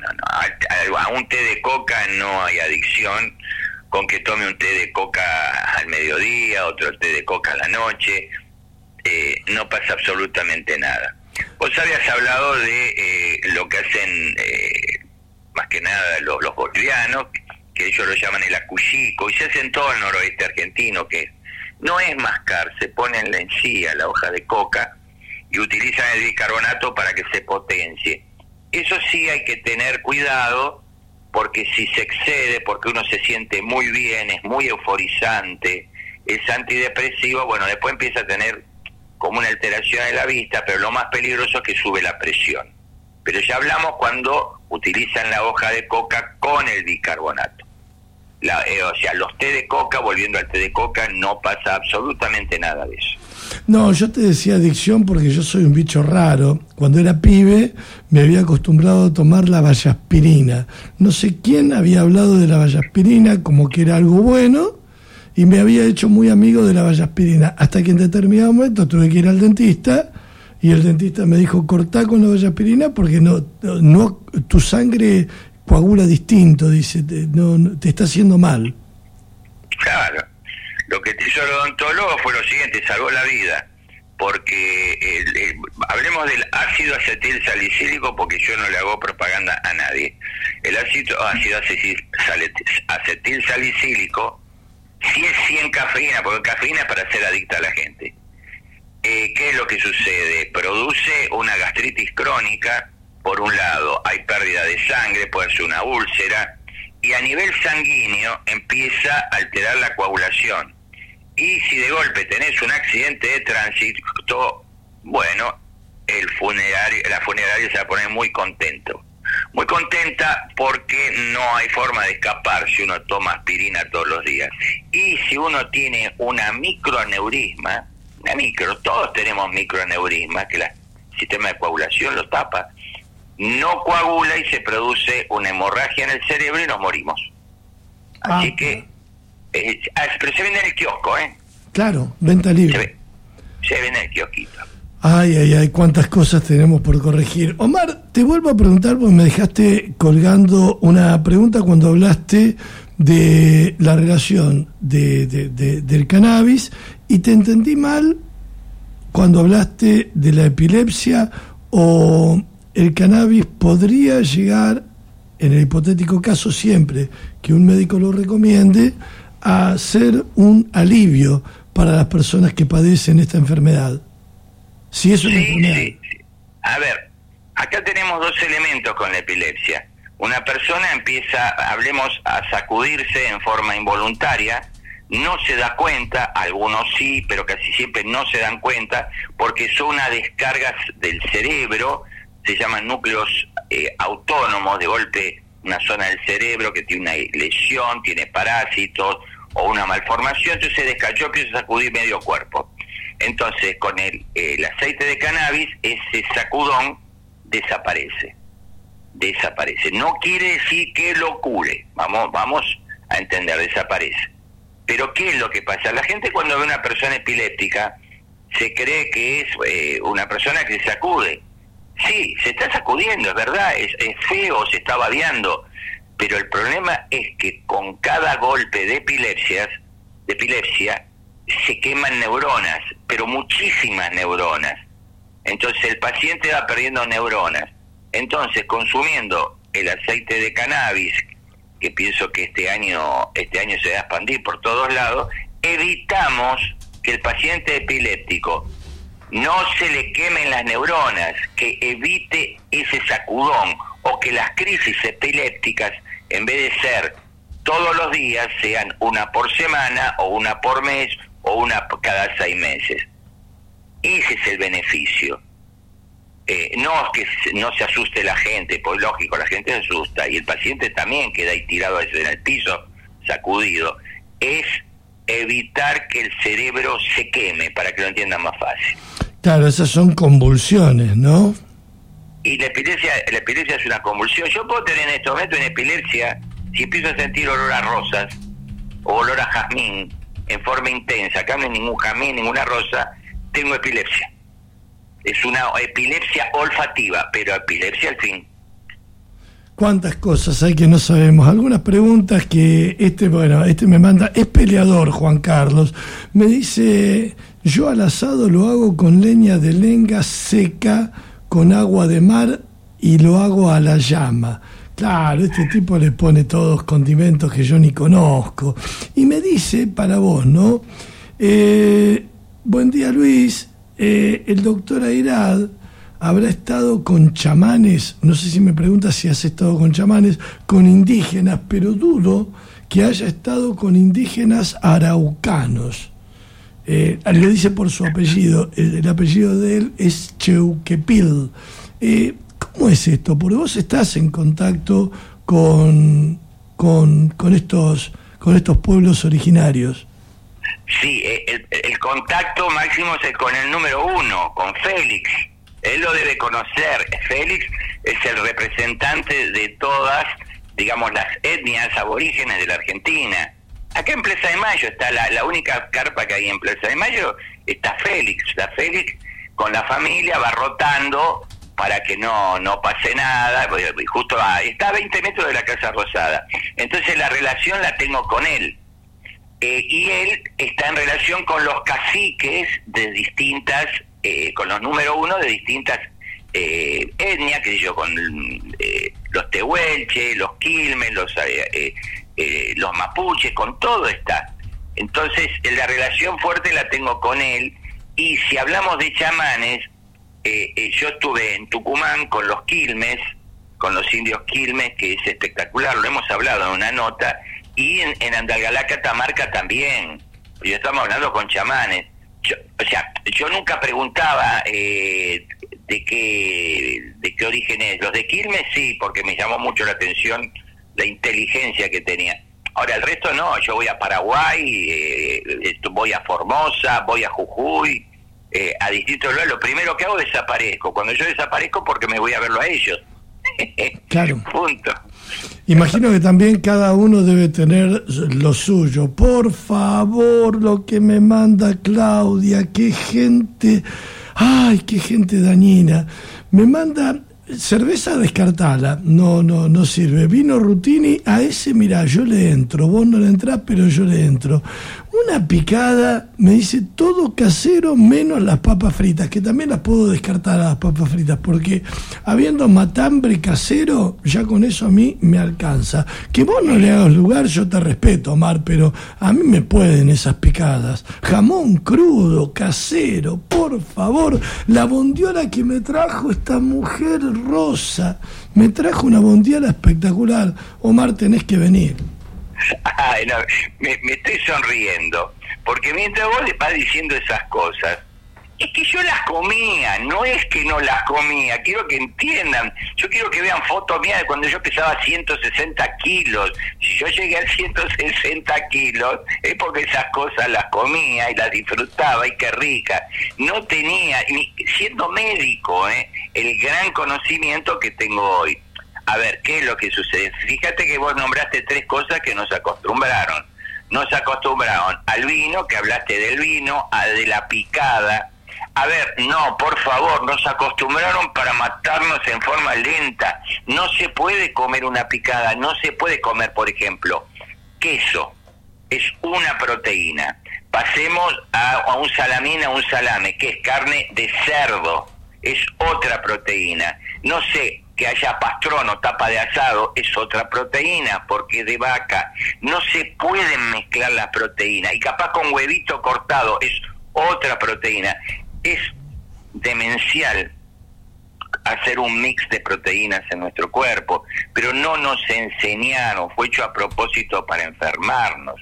A un té de coca no hay adicción. Con que tome un té de coca al mediodía, otro té de coca a la noche, no pasa absolutamente nada. Vos habías hablado de lo que hacen más que nada los bolivianos, que ellos lo llaman el acuyico, y se hace en todo el noroeste argentino, que no es mascar, se pone en la encía la hoja de coca y utilizan el bicarbonato para que se potencie. Eso sí hay que tener cuidado, porque si se excede, porque uno se siente muy bien, es muy euforizante, es antidepresivo, bueno, después empieza a tener como una alteración de la vista, pero lo más peligroso es que sube la presión. Pero ya hablamos cuando utilizan la hoja de coca con el bicarbonato. O sea, los té de coca, volviendo al té de coca, no pasa absolutamente nada de eso. No, yo te decía adicción porque yo soy un bicho raro. Cuando era pibe me había acostumbrado a tomar la vallaspirina. No sé quién había hablado de la vallaspirina como que era algo bueno y me había hecho muy amigo de la vallaspirina. Hasta que en determinado momento tuve que ir al dentista y el dentista me dijo, cortá con la vallaspirina porque no tu sangre coagula distinto, dice, te está haciendo mal. Claro. Lo que te hizo el odontólogo fue lo siguiente, salvó la vida, porque hablemos del ácido acetil salicílico, porque yo no le hago propaganda a nadie. El ácido acetil salicílico, si es 100 cafeína, porque cafeína es para hacer adicta a la gente. ¿Qué es lo que sucede? Produce una gastritis crónica, por un lado, hay pérdida de sangre, puede ser una úlcera, y a nivel sanguíneo empieza a alterar la coagulación. Y si de golpe tenés un accidente de tránsito, bueno, la funeraria se va a poner muy contenta, porque no hay forma de escapar si uno toma aspirina todos los días. Y si uno tiene una microaneurisma, todos tenemos microaneurismas, que el sistema de coagulación lo tapa, no coagula y se produce una hemorragia en el cerebro y nos morimos. Así que pero se vende en el kiosco, Claro, venta libre. Se vende en el kiosquito. Ay, cuántas cosas tenemos por corregir. Omar, te vuelvo a preguntar porque me dejaste colgando una pregunta cuando hablaste de la relación del cannabis, y te entendí mal cuando hablaste de la epilepsia, o el cannabis podría llegar, en el hipotético caso siempre que un médico lo recomiende, a ser un alivio para las personas que padecen esta enfermedad. Si es una enfermedad. Sí. A ver, acá tenemos dos elementos con la epilepsia. Una persona empieza, hablemos, a sacudirse en forma involuntaria, no se da cuenta, algunos sí, pero casi siempre no se dan cuenta, porque son unas descargas del cerebro, se llaman núcleos autónomos, de golpe una zona del cerebro que tiene una lesión, tiene parásitos o una malformación, entonces yo empiezo a sacudir medio cuerpo. Entonces con el aceite de cannabis ese sacudón desaparece. No quiere decir que lo cure, vamos a entender, desaparece. Pero ¿qué es lo que pasa? La gente cuando ve a una persona epiléptica se cree que es una persona que se sacude. Sí, se está sacudiendo, es verdad, es feo, se está babeando, pero el problema es que con cada golpe de epilepsia se queman neuronas, pero muchísimas neuronas. Entonces el paciente va perdiendo neuronas. Entonces, consumiendo el aceite de cannabis, que pienso que este año se va a expandir por todos lados, evitamos que el paciente epiléptico no se le quemen las neuronas, que evite ese sacudón, o que las crisis epilépticas, en vez de ser todos los días, sean una por semana, o una por mes, o una cada 6 meses. Ese es el beneficio. No es que no se asuste la gente, pues lógico, la gente se asusta, y el paciente también queda ahí tirado en el piso, sacudido. Es evitar que el cerebro se queme, para que lo entiendan más fácil. Claro, esas son convulsiones, ¿no? Y la epilepsia es una convulsión. Yo puedo tener en este momento una epilepsia, si empiezo a sentir olor a rosas o olor a jazmín en forma intensa, acá no hay ningún jazmín, ninguna rosa, tengo epilepsia. Es una epilepsia olfativa, pero epilepsia al fin. ¿Cuántas cosas hay que no sabemos? Algunas preguntas que este me manda, es peleador, Juan Carlos. Me dice, yo al asado lo hago con leña de lenga seca, con agua de mar, y lo hago a la llama. Claro, este tipo le pone todos condimentos que yo ni conozco. Y me dice, para vos, ¿no? Buen día, Luis. El doctor Airad habrá estado con chamanes, no sé si me pregunta si has estado con chamanes, con indígenas, pero dudo que haya estado con indígenas araucanos. Le dice por su apellido, el apellido de él es Cheuquepil. ¿Cómo es esto? Porque vos estás en contacto con estos pueblos originarios. Sí, el contacto máximo es con el número 1, con Félix. Él lo debe conocer. Félix es el representante de todas, digamos, las etnias aborígenes de la Argentina. Acá en Plaza de Mayo está la única carpa que hay en Plaza de Mayo, está Félix. Félix con la familia va rotando para que no pase nada, justo está a 20 metros de la Casa Rosada. Entonces la relación la tengo con él. Y él está en relación con los caciques de distintas, con los número 1 de distintas etnias, que yo, con los tehuelches, los quilmes, los mapuches, con todo está. Entonces la relación fuerte la tengo con él. Y si hablamos de chamanes, yo estuve en Tucumán con los quilmes, con los indios quilmes, que es espectacular, lo hemos hablado en una nota. Y en Andalgalá, Catamarca también. Yo estamos hablando con chamanes. Yo nunca preguntaba de qué origen es. Los de Quilmes sí, porque me llamó mucho la atención la inteligencia que tenía. Ahora el resto no. Yo voy a Paraguay, voy a Formosa, voy a Jujuy, a distintos lugares. Lo primero que hago es desaparezco. Cuando yo desaparezco, porque me voy a verlo a ellos. Claro. Punto. Imagino que también cada uno debe tener lo suyo. Por favor, lo que me manda Claudia, qué gente dañina. Me manda cerveza descartala, no sirve. Vino Rutini, a ese mirá, yo le entro, vos no le entrás, pero yo le entro. Una picada, me dice, todo casero menos las papas fritas, que también las puedo descartar a las papas fritas, porque habiendo matambre casero, ya con eso a mí me alcanza. Que vos no le hagas lugar, yo te respeto, Omar, pero a mí me pueden esas picadas. Jamón crudo, casero, por favor. La bondiola que me trajo esta mujer Rosa, me trajo una bondiola espectacular. Omar, tenés que venir. Ay, no, me estoy sonriendo, porque mientras vos le vas diciendo esas cosas, es que yo las comía, no es que no las comía, quiero que entiendan, yo quiero que vean fotos mías de cuando yo pesaba 160 kilos, si yo llegué a 160 kilos, es porque esas cosas las comía y las disfrutaba, y qué rica, no tenía, siendo médico, el gran conocimiento que tengo hoy. A ver, ¿qué es lo que sucede? Fíjate que vos nombraste 3 cosas que nos acostumbraron. Nos acostumbraron al vino, que hablaste del vino, de la picada. A ver, no, por favor, nos acostumbraron para matarnos en forma lenta. No se puede comer una picada, no se puede comer, por ejemplo, queso. Es una proteína. Pasemos a un salamín, a un salame, que es carne de cerdo. Es otra proteína. No sé, que haya pastrón o tapa de asado es otra proteína, porque es de vaca. No se pueden mezclar las proteínas, y capaz con huevito cortado es otra proteína. Es demencial hacer un mix de proteínas en nuestro cuerpo, pero no nos enseñaron, fue hecho a propósito para enfermarnos,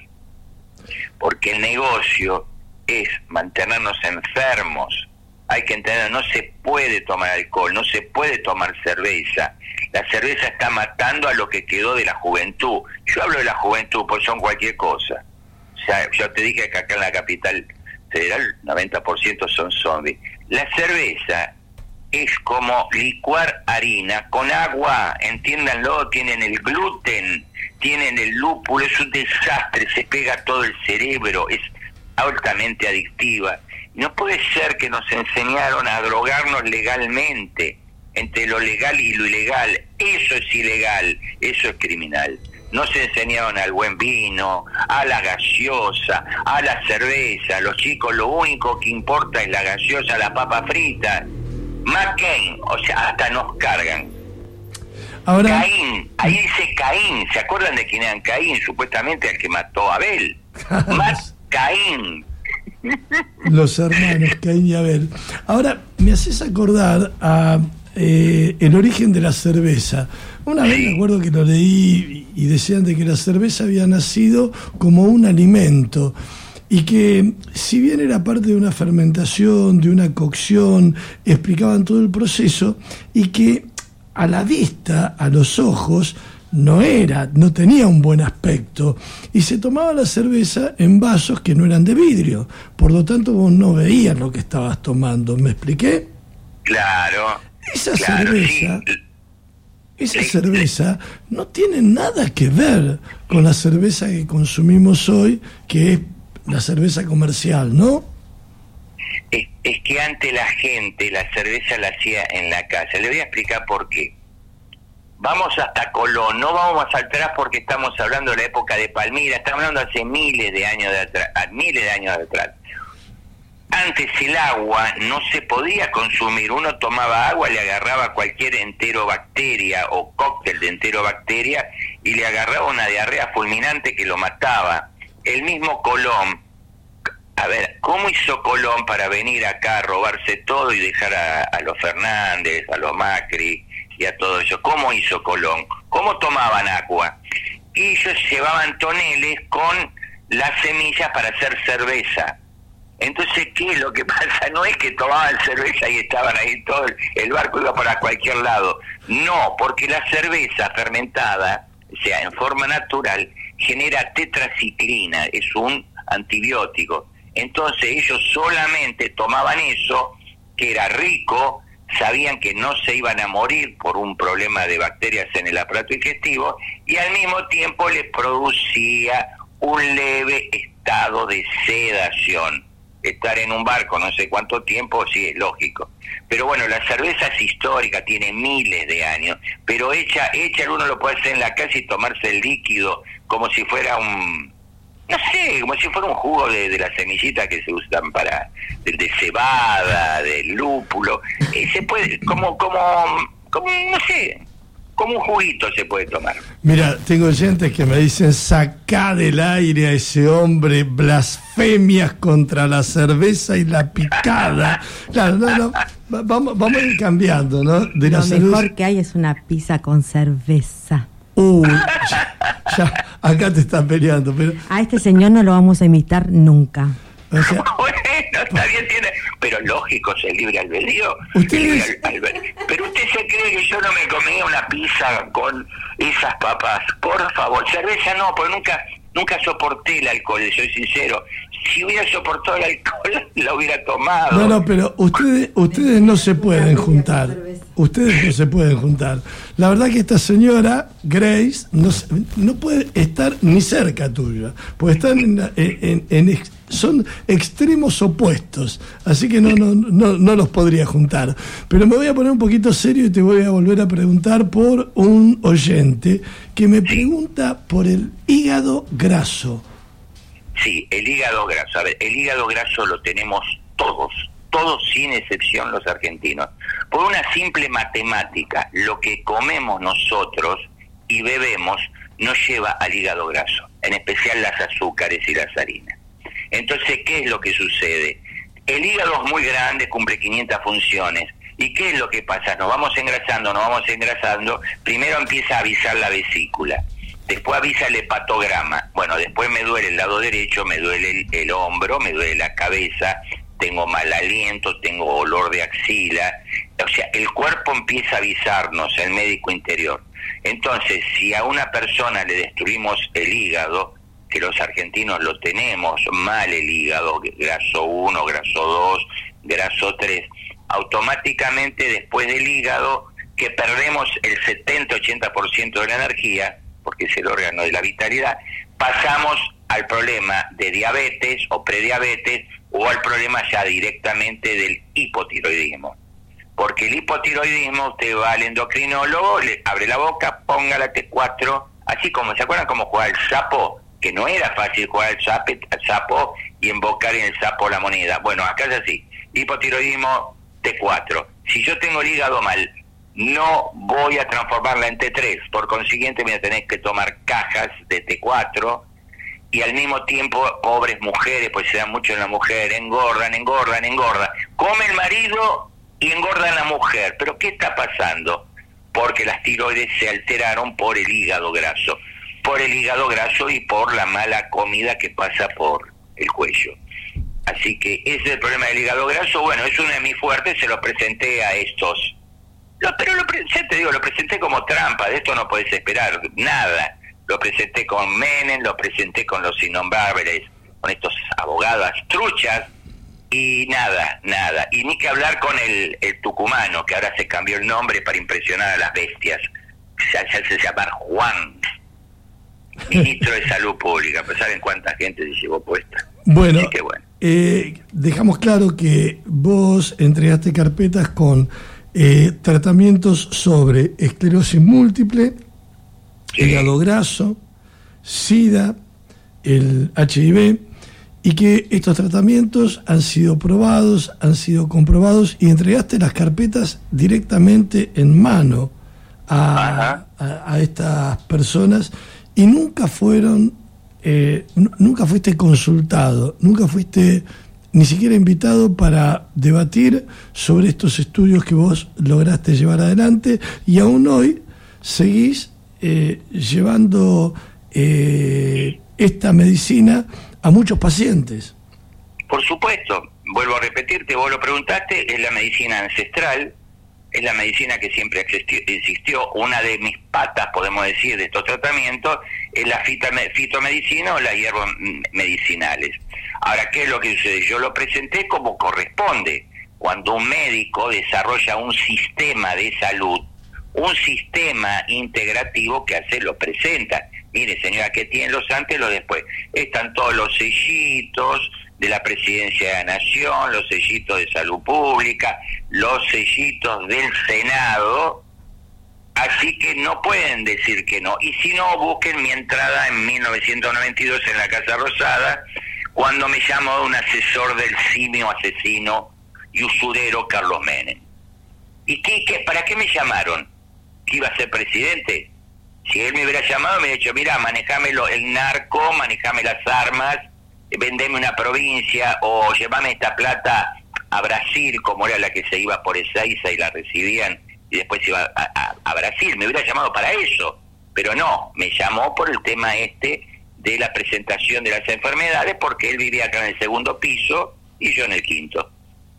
porque el negocio es mantenernos enfermos. Hay que entender, no se puede tomar alcohol, no se puede tomar cerveza. La cerveza está matando a lo que quedó de la juventud. Yo hablo de la juventud, pues son cualquier cosa. O sea, yo te dije que acá en la capital federal 90% son zombies. La cerveza es como licuar harina con agua, entiéndanlo, tienen el gluten, tienen el lúpulo, es un desastre, se pega todo el cerebro, es altamente adictiva. No puede ser que nos enseñaron a drogarnos legalmente, entre lo legal y lo ilegal. Eso es ilegal, eso es criminal. Nos enseñaron al buen vino, a la gaseosa, a la cerveza. Los chicos lo único que importa es la gaseosa, la papa frita. McCain, o sea, hasta nos cargan. Ahora, Caín, ahí dice Caín. ¿Se acuerdan de quién era Caín? Supuestamente el que mató a Abel. Caín. Los hermanos Caín y Abel. Ahora, me haces acordar a el origen de la cerveza. Una vez me acuerdo que lo leí y decían de que la cerveza había nacido como un alimento, y que si bien era parte de una fermentación, de una cocción, explicaban todo el proceso, y que a la vista, a los ojos, no tenía un buen aspecto, y se tomaba la cerveza en vasos que no eran de vidrio, por lo tanto vos no veías lo que estabas tomando. ¿Me expliqué? Claro. Esa cerveza no tiene nada que ver con la cerveza que consumimos hoy, que es la cerveza comercial, ¿no? Es que antes la gente la cerveza la hacía en la casa. Le voy a explicar por qué. Vamos hasta Colón, no vamos más atrás porque estamos hablando de la época de Palmira, estamos hablando hace miles de años de atrás. Antes el agua no se podía consumir, uno tomaba agua, le agarraba cualquier enterobacteria o cóctel de enterobacteria y le agarraba una diarrea fulminante que lo mataba. El mismo Colón, a ver, ¿cómo hizo Colón para venir acá a robarse todo y dejar a los Fernández, a los Macri y a todo eso? ¿Cómo hizo Colón? ¿Cómo tomaban agua? Y ellos llevaban toneles con las semillas para hacer cerveza. Entonces, ¿qué es lo que pasa? No es que tomaban cerveza y estaban ahí todo, el barco iba para cualquier lado. No, porque la cerveza fermentada, o sea, en forma natural, genera tetraciclina, es un antibiótico. Entonces ellos solamente tomaban eso, que era rico, sabían que no se iban a morir por un problema de bacterias en el aparato digestivo, y al mismo tiempo les producía un leve estado de sedación. estar en un barco no sé cuánto tiempo, sí, es lógico. Pero bueno, la cerveza es histórica, tiene miles de años, pero hecha uno lo puede hacer en la casa y tomarse el líquido como si fuera no sé, como si fuera un jugo de las semillitas que se usan para de cebada, de lúpulo. Se puede, como no sé, como un juguito se puede tomar. Mira, tengo oyentes que me dicen: sacá del aire a ese hombre, blasfemias contra la cerveza y la picada. Claro, no, vamos a ir cambiando, ¿no? De Lo la cerveza. mejor que hay es una pizza con cerveza. Ya, acá te están peleando, pero... A este señor no lo vamos a imitar nunca. O sea, Bueno, está bien, pero lógico, es el libre albedrío. Ustedes... Pero usted se cree que yo no me comía una pizza con esas papas. Por favor, cerveza no, porque nunca soporté el alcohol, soy sincero. Si hubiera soportado el alcohol, la hubiera tomado. No, pero ustedes no se pueden juntar. Ustedes no se pueden juntar. La verdad que esta señora, Grace, no puede estar ni cerca tuya, porque están son extremos opuestos, así que no los podría juntar. Pero me voy a poner un poquito serio y te voy a volver a preguntar por un oyente que me pregunta por el hígado graso. Sí, el hígado graso. A ver, el hígado graso lo tenemos todos sin excepción los argentinos. Por una simple matemática, lo que comemos nosotros y bebemos nos lleva al hígado graso, en especial las azúcares y las harinas. Entonces, ¿qué es lo que sucede? El hígado es muy grande, cumple 500 funciones. ¿Y qué es lo que pasa? Nos vamos engrasando. Primero empieza a avisar la vesícula. Después avisa el hepatograma. Bueno, después me duele el lado derecho, me duele el hombro, me duele la cabeza, tengo mal aliento, tengo olor de axila. O sea, el cuerpo empieza a avisarnos, el médico interior. Entonces, si a una persona le destruimos el hígado, que los argentinos lo tenemos mal el hígado, graso 1, graso 2, graso 3, automáticamente después del hígado, que perdemos el 70-80% de la energía, porque es el órgano de la vitalidad, pasamos al problema de diabetes o prediabetes o al problema ya directamente del hipotiroidismo. Porque el hipotiroidismo, usted va al endocrinólogo, le abre la boca, ponga la T4, así como, ¿se acuerdan cómo jugaba el sapo? Que no era fácil jugar al sapo y embocar en el sapo la moneda. Bueno, acá es así, hipotiroidismo T4. Si yo tengo el hígado mal, no voy a transformarla en T3, por consiguiente voy a tener que tomar cajas de T4 y al mismo tiempo, pobres mujeres, pues se da mucho en la mujer, engordan. Come el marido y engorda la mujer. ¿Pero qué está pasando? Porque las tiroides se alteraron por el hígado graso. Por el hígado graso y por la mala comida que pasa por el cuello. Así que ese es el problema del hígado graso. Bueno, es uno de mis fuertes, se lo presenté a estos. Pero lo presenté como trampa, de esto no podés esperar nada. Lo presenté con Menem, lo presenté con los innombrables, con estos abogados truchas, y nada. Y ni que hablar con el tucumano, que ahora se cambió el nombre para impresionar a las bestias. Se hace llamar Juan, ministro de Salud Pública, pero ¿saben cuánta gente se llevó puesta? Bueno, así que bueno. Dejamos claro que vos entregaste carpetas con tratamientos sobre esclerosis múltiple, hígado graso, SIDA, el HIV, y que estos tratamientos han sido probados, han sido comprobados, y entregaste las carpetas directamente en mano a estas personas, y nunca fuiste consultado, nunca fuiste ni siquiera invitado para debatir sobre estos estudios que vos lograste llevar adelante, y aún hoy seguís llevando esta medicina a muchos pacientes. Por supuesto, vuelvo a repetirte, vos lo preguntaste, es la medicina ancestral, es la medicina que siempre existió. Una de mis patas, podemos decir, de estos tratamientos es la fitomedicina o las hierbas medicinales. Ahora, ¿qué es lo que sucede? Yo lo presenté como corresponde. Cuando un médico desarrolla un sistema de salud, un sistema integrativo, que hace, lo presenta. Mire, señora, ¿qué tienen los antes y los después? Están todos los sellitos, de la Presidencia de la Nación, los sellitos de Salud Pública, los sellitos del Senado, así que no pueden decir que no. Y si no, busquen mi entrada en 1992 en la Casa Rosada, cuando me llamó un asesor del simio asesino y usurero Carlos Menem. ¿Y para qué me llamaron? ¿Que iba a ser presidente? Si él me hubiera llamado, me hubiera dicho, mira, manejame el narco, manejame las armas, vendeme una provincia, o llevame esta plata a Brasil, como era la que se iba por Ezeiza y la recibían, y después iba a Brasil. Me hubiera llamado para eso, pero no, me llamó por el tema de la presentación de las enfermedades, porque él vivía acá en el segundo piso y yo en el quinto.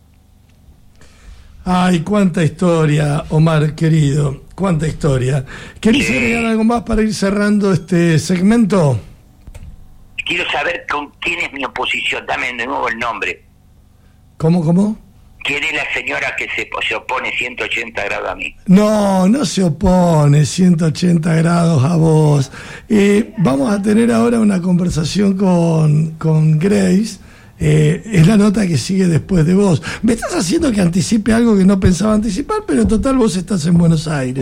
Ay, cuánta historia, Omar, querido, cuánta historia. ¿Querés agregar algo más para ir cerrando este segmento? Quiero saber con quién es mi oposición, dame de nuevo el nombre. ¿Cómo? ¿Quién es la señora que se opone 180 grados a mí? No se opone 180 grados a vos. Vamos a tener ahora una conversación con Grace. Es la nota que sigue después de vos. Me estás haciendo que anticipe algo que no pensaba anticipar, pero en total vos estás en Buenos Aires.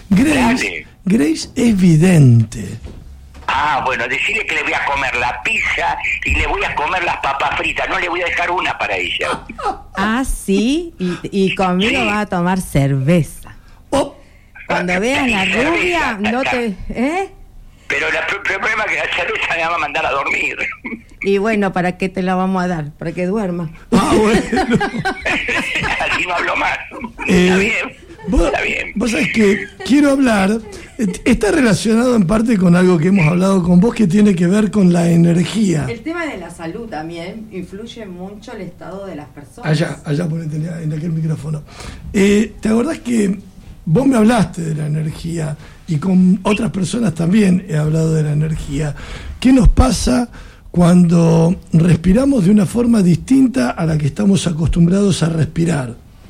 Grace es vidente. Ah, bueno, decirle que le voy a comer la pizza y le voy a comer las papas fritas. No le voy a dejar una para ella. Ah, sí, y conmigo Sí. va a tomar cerveza. Cuando veas la rubia, no te... Pero el problema es que la cerveza me va a mandar a dormir. Y bueno, ¿para qué te la vamos a dar? Para que duerma. Bueno. Así no hablo más. Está bien. Está bien. Vos sabés que quiero hablar, está relacionado en parte con algo que hemos hablado con vos, que tiene que ver con la energía. El tema de la salud también influye mucho el estado de las personas. Allá ponete en aquel micrófono. ¿Te acordás que vos me hablaste de la energía y con otras personas también he hablado de la energía? ¿Qué nos pasa cuando respiramos de una forma distinta a la que estamos acostumbrados a respirar?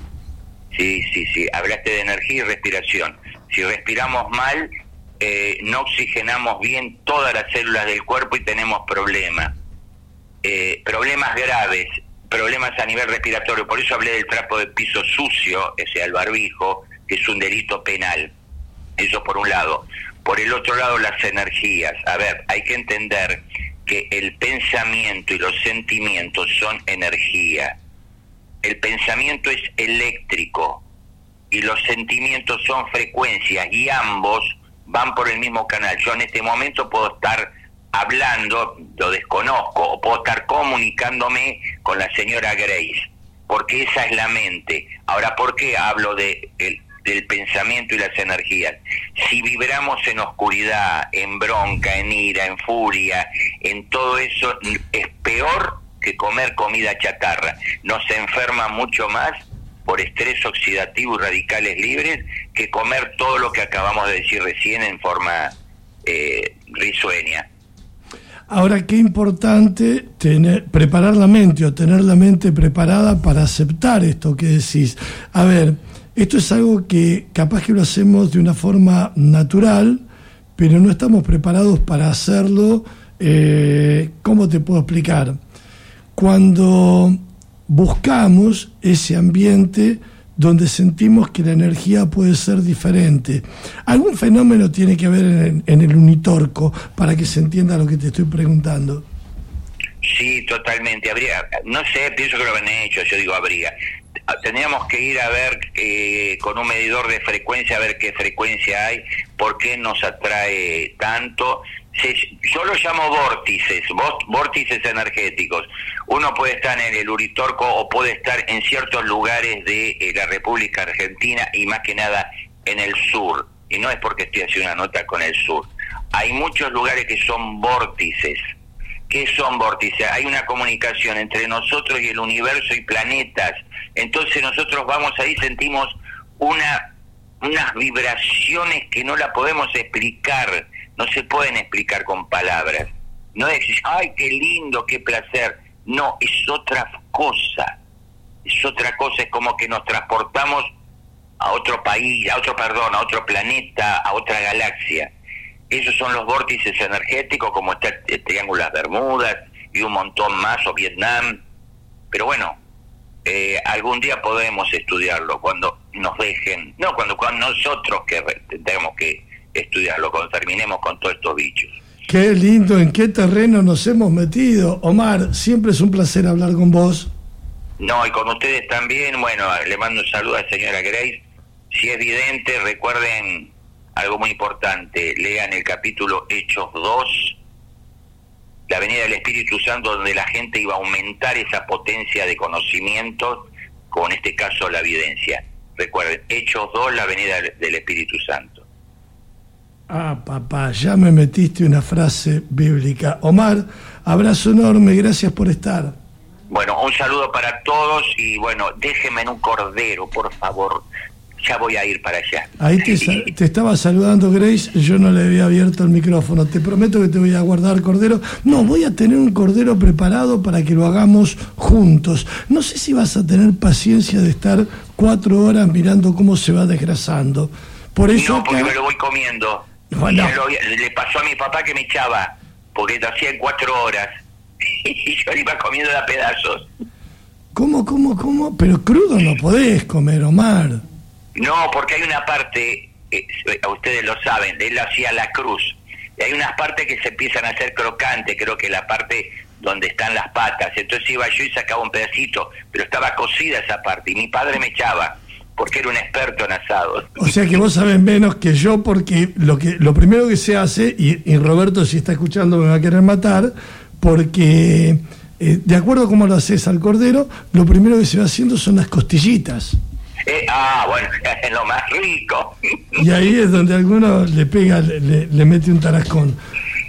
Sí, hablaste de energía y respiración. Si respiramos mal, no oxigenamos bien todas las células del cuerpo y tenemos problemas. Problemas graves, problemas a nivel respiratorio. Por eso hablé del trapo de piso sucio, ese al barbijo, que es un delito penal. Eso por un lado. Por el otro lado, las energías. A ver, hay que entender que el pensamiento y los sentimientos son energía. El pensamiento es eléctrico y los sentimientos son frecuencias y ambos van por el mismo canal. Yo en este momento puedo estar hablando, lo desconozco, o puedo estar comunicándome con la señora Grace, porque esa es la mente. Ahora, ¿por qué hablo del pensamiento y las energías? Si vibramos en oscuridad, en bronca, en ira, en furia, en todo eso, es peor que comer comida chatarra. Nos enferma mucho más por estrés oxidativo y radicales libres que comer todo lo que acabamos de decir recién en forma risueña. Ahora, qué importante preparar la mente o tener la mente preparada para aceptar esto que decís. A ver, esto es algo que capaz que lo hacemos de una forma natural, pero no estamos preparados para hacerlo. ¿Cómo te puedo explicar? Cuando buscamos ese ambiente donde sentimos que la energía puede ser diferente. ¿Algún fenómeno tiene que ver en el unitorco para que se entienda lo que te estoy preguntando? Sí, totalmente. Habría, no sé, pienso que lo han hecho, yo digo habría. Tendríamos que ir a ver con un medidor de frecuencia, a ver qué frecuencia hay, por qué nos atrae tanto. Yo lo llamo vórtices energéticos. Uno puede estar en el Uritorco o puede estar en ciertos lugares de la República Argentina y más que nada en el sur. Y no es porque estoy haciendo una nota con el sur. Hay muchos lugares que son vórtices. ¿Qué son vórtices? Hay una comunicación entre nosotros y el universo y planetas. Entonces nosotros vamos ahí, sentimos unas vibraciones que no la podemos explicar. No se pueden explicar con palabras. No es, ay, qué lindo, qué placer. No, es otra cosa. Es otra cosa, es como que nos transportamos a otro país, a otro planeta, a otra galaxia. Esos son los vórtices energéticos, como está el Triángulo de las Bermudas y un montón más, o Vietnam, pero bueno, algún día podemos estudiarlo cuando nos dejen, no cuando nosotros que tengamos que estudiarlo, cuando terminemos con todos estos bichos. Qué lindo, en qué terreno nos hemos metido. Omar, siempre es un placer hablar con vos. No, y con ustedes también. Bueno, le mando un saludo a la señora Grace. Si es vidente, recuerden algo muy importante, lean el capítulo Hechos 2, la venida del Espíritu Santo, donde la gente iba a aumentar esa potencia de conocimiento, con este caso la evidencia. Recuerden, Hechos 2, la venida del Espíritu Santo. Ah, papá, ya me metiste una frase bíblica. Omar, abrazo enorme, gracias por estar. Bueno, un saludo para todos y bueno, déjenme en un cordero, por favor. Ya voy a ir para allá. Ahí te estaba saludando Grace, yo no le había abierto el micrófono. Te prometo que te voy a guardar cordero. No, voy a tener un cordero preparado para que lo hagamos juntos. No sé si vas a tener paciencia de estar 4 horas mirando cómo se va desgrasando. Por eso no, porque me lo voy comiendo. Bueno. Le pasó a mi papá que me echaba, porque lo hacía en 4 horas. Y yo le iba comiendo a pedazos. ¿Cómo? Pero crudo no podés comer, Omar. No, porque hay una parte, ustedes lo saben, él hacía la cruz. Y hay unas partes que se empiezan a hacer crocantes, creo que la parte donde están las patas. Entonces iba yo y sacaba un pedacito, pero estaba cocida esa parte. Y mi padre me echaba, porque era un experto en asados. O sea que vos sabés menos que yo, porque lo primero que se hace, y Roberto si está escuchando me va a querer matar, porque de acuerdo a cómo lo haces al cordero, lo primero que se va haciendo son las costillitas. Bueno, es lo más rico. Y ahí es donde alguno le pega, le mete un tarascón.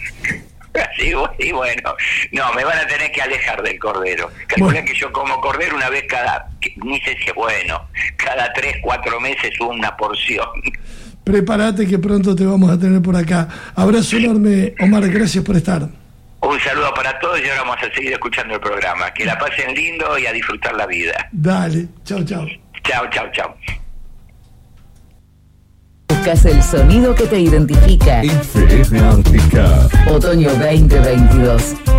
Sí, y bueno, no, me van a tener que alejar del cordero. Calculen que yo como cordero una vez ni sé si es bueno, cada 3-4 meses una porción. Prepárate que pronto te vamos a tener por acá. Abrazo enorme, Omar, gracias por estar. Un saludo para todos y ahora vamos a seguir escuchando el programa. Que la pasen lindo y a disfrutar la vida. Dale, chau. Chau. Buscas el sonido que te identifica. FM Ártica. Otoño 2022.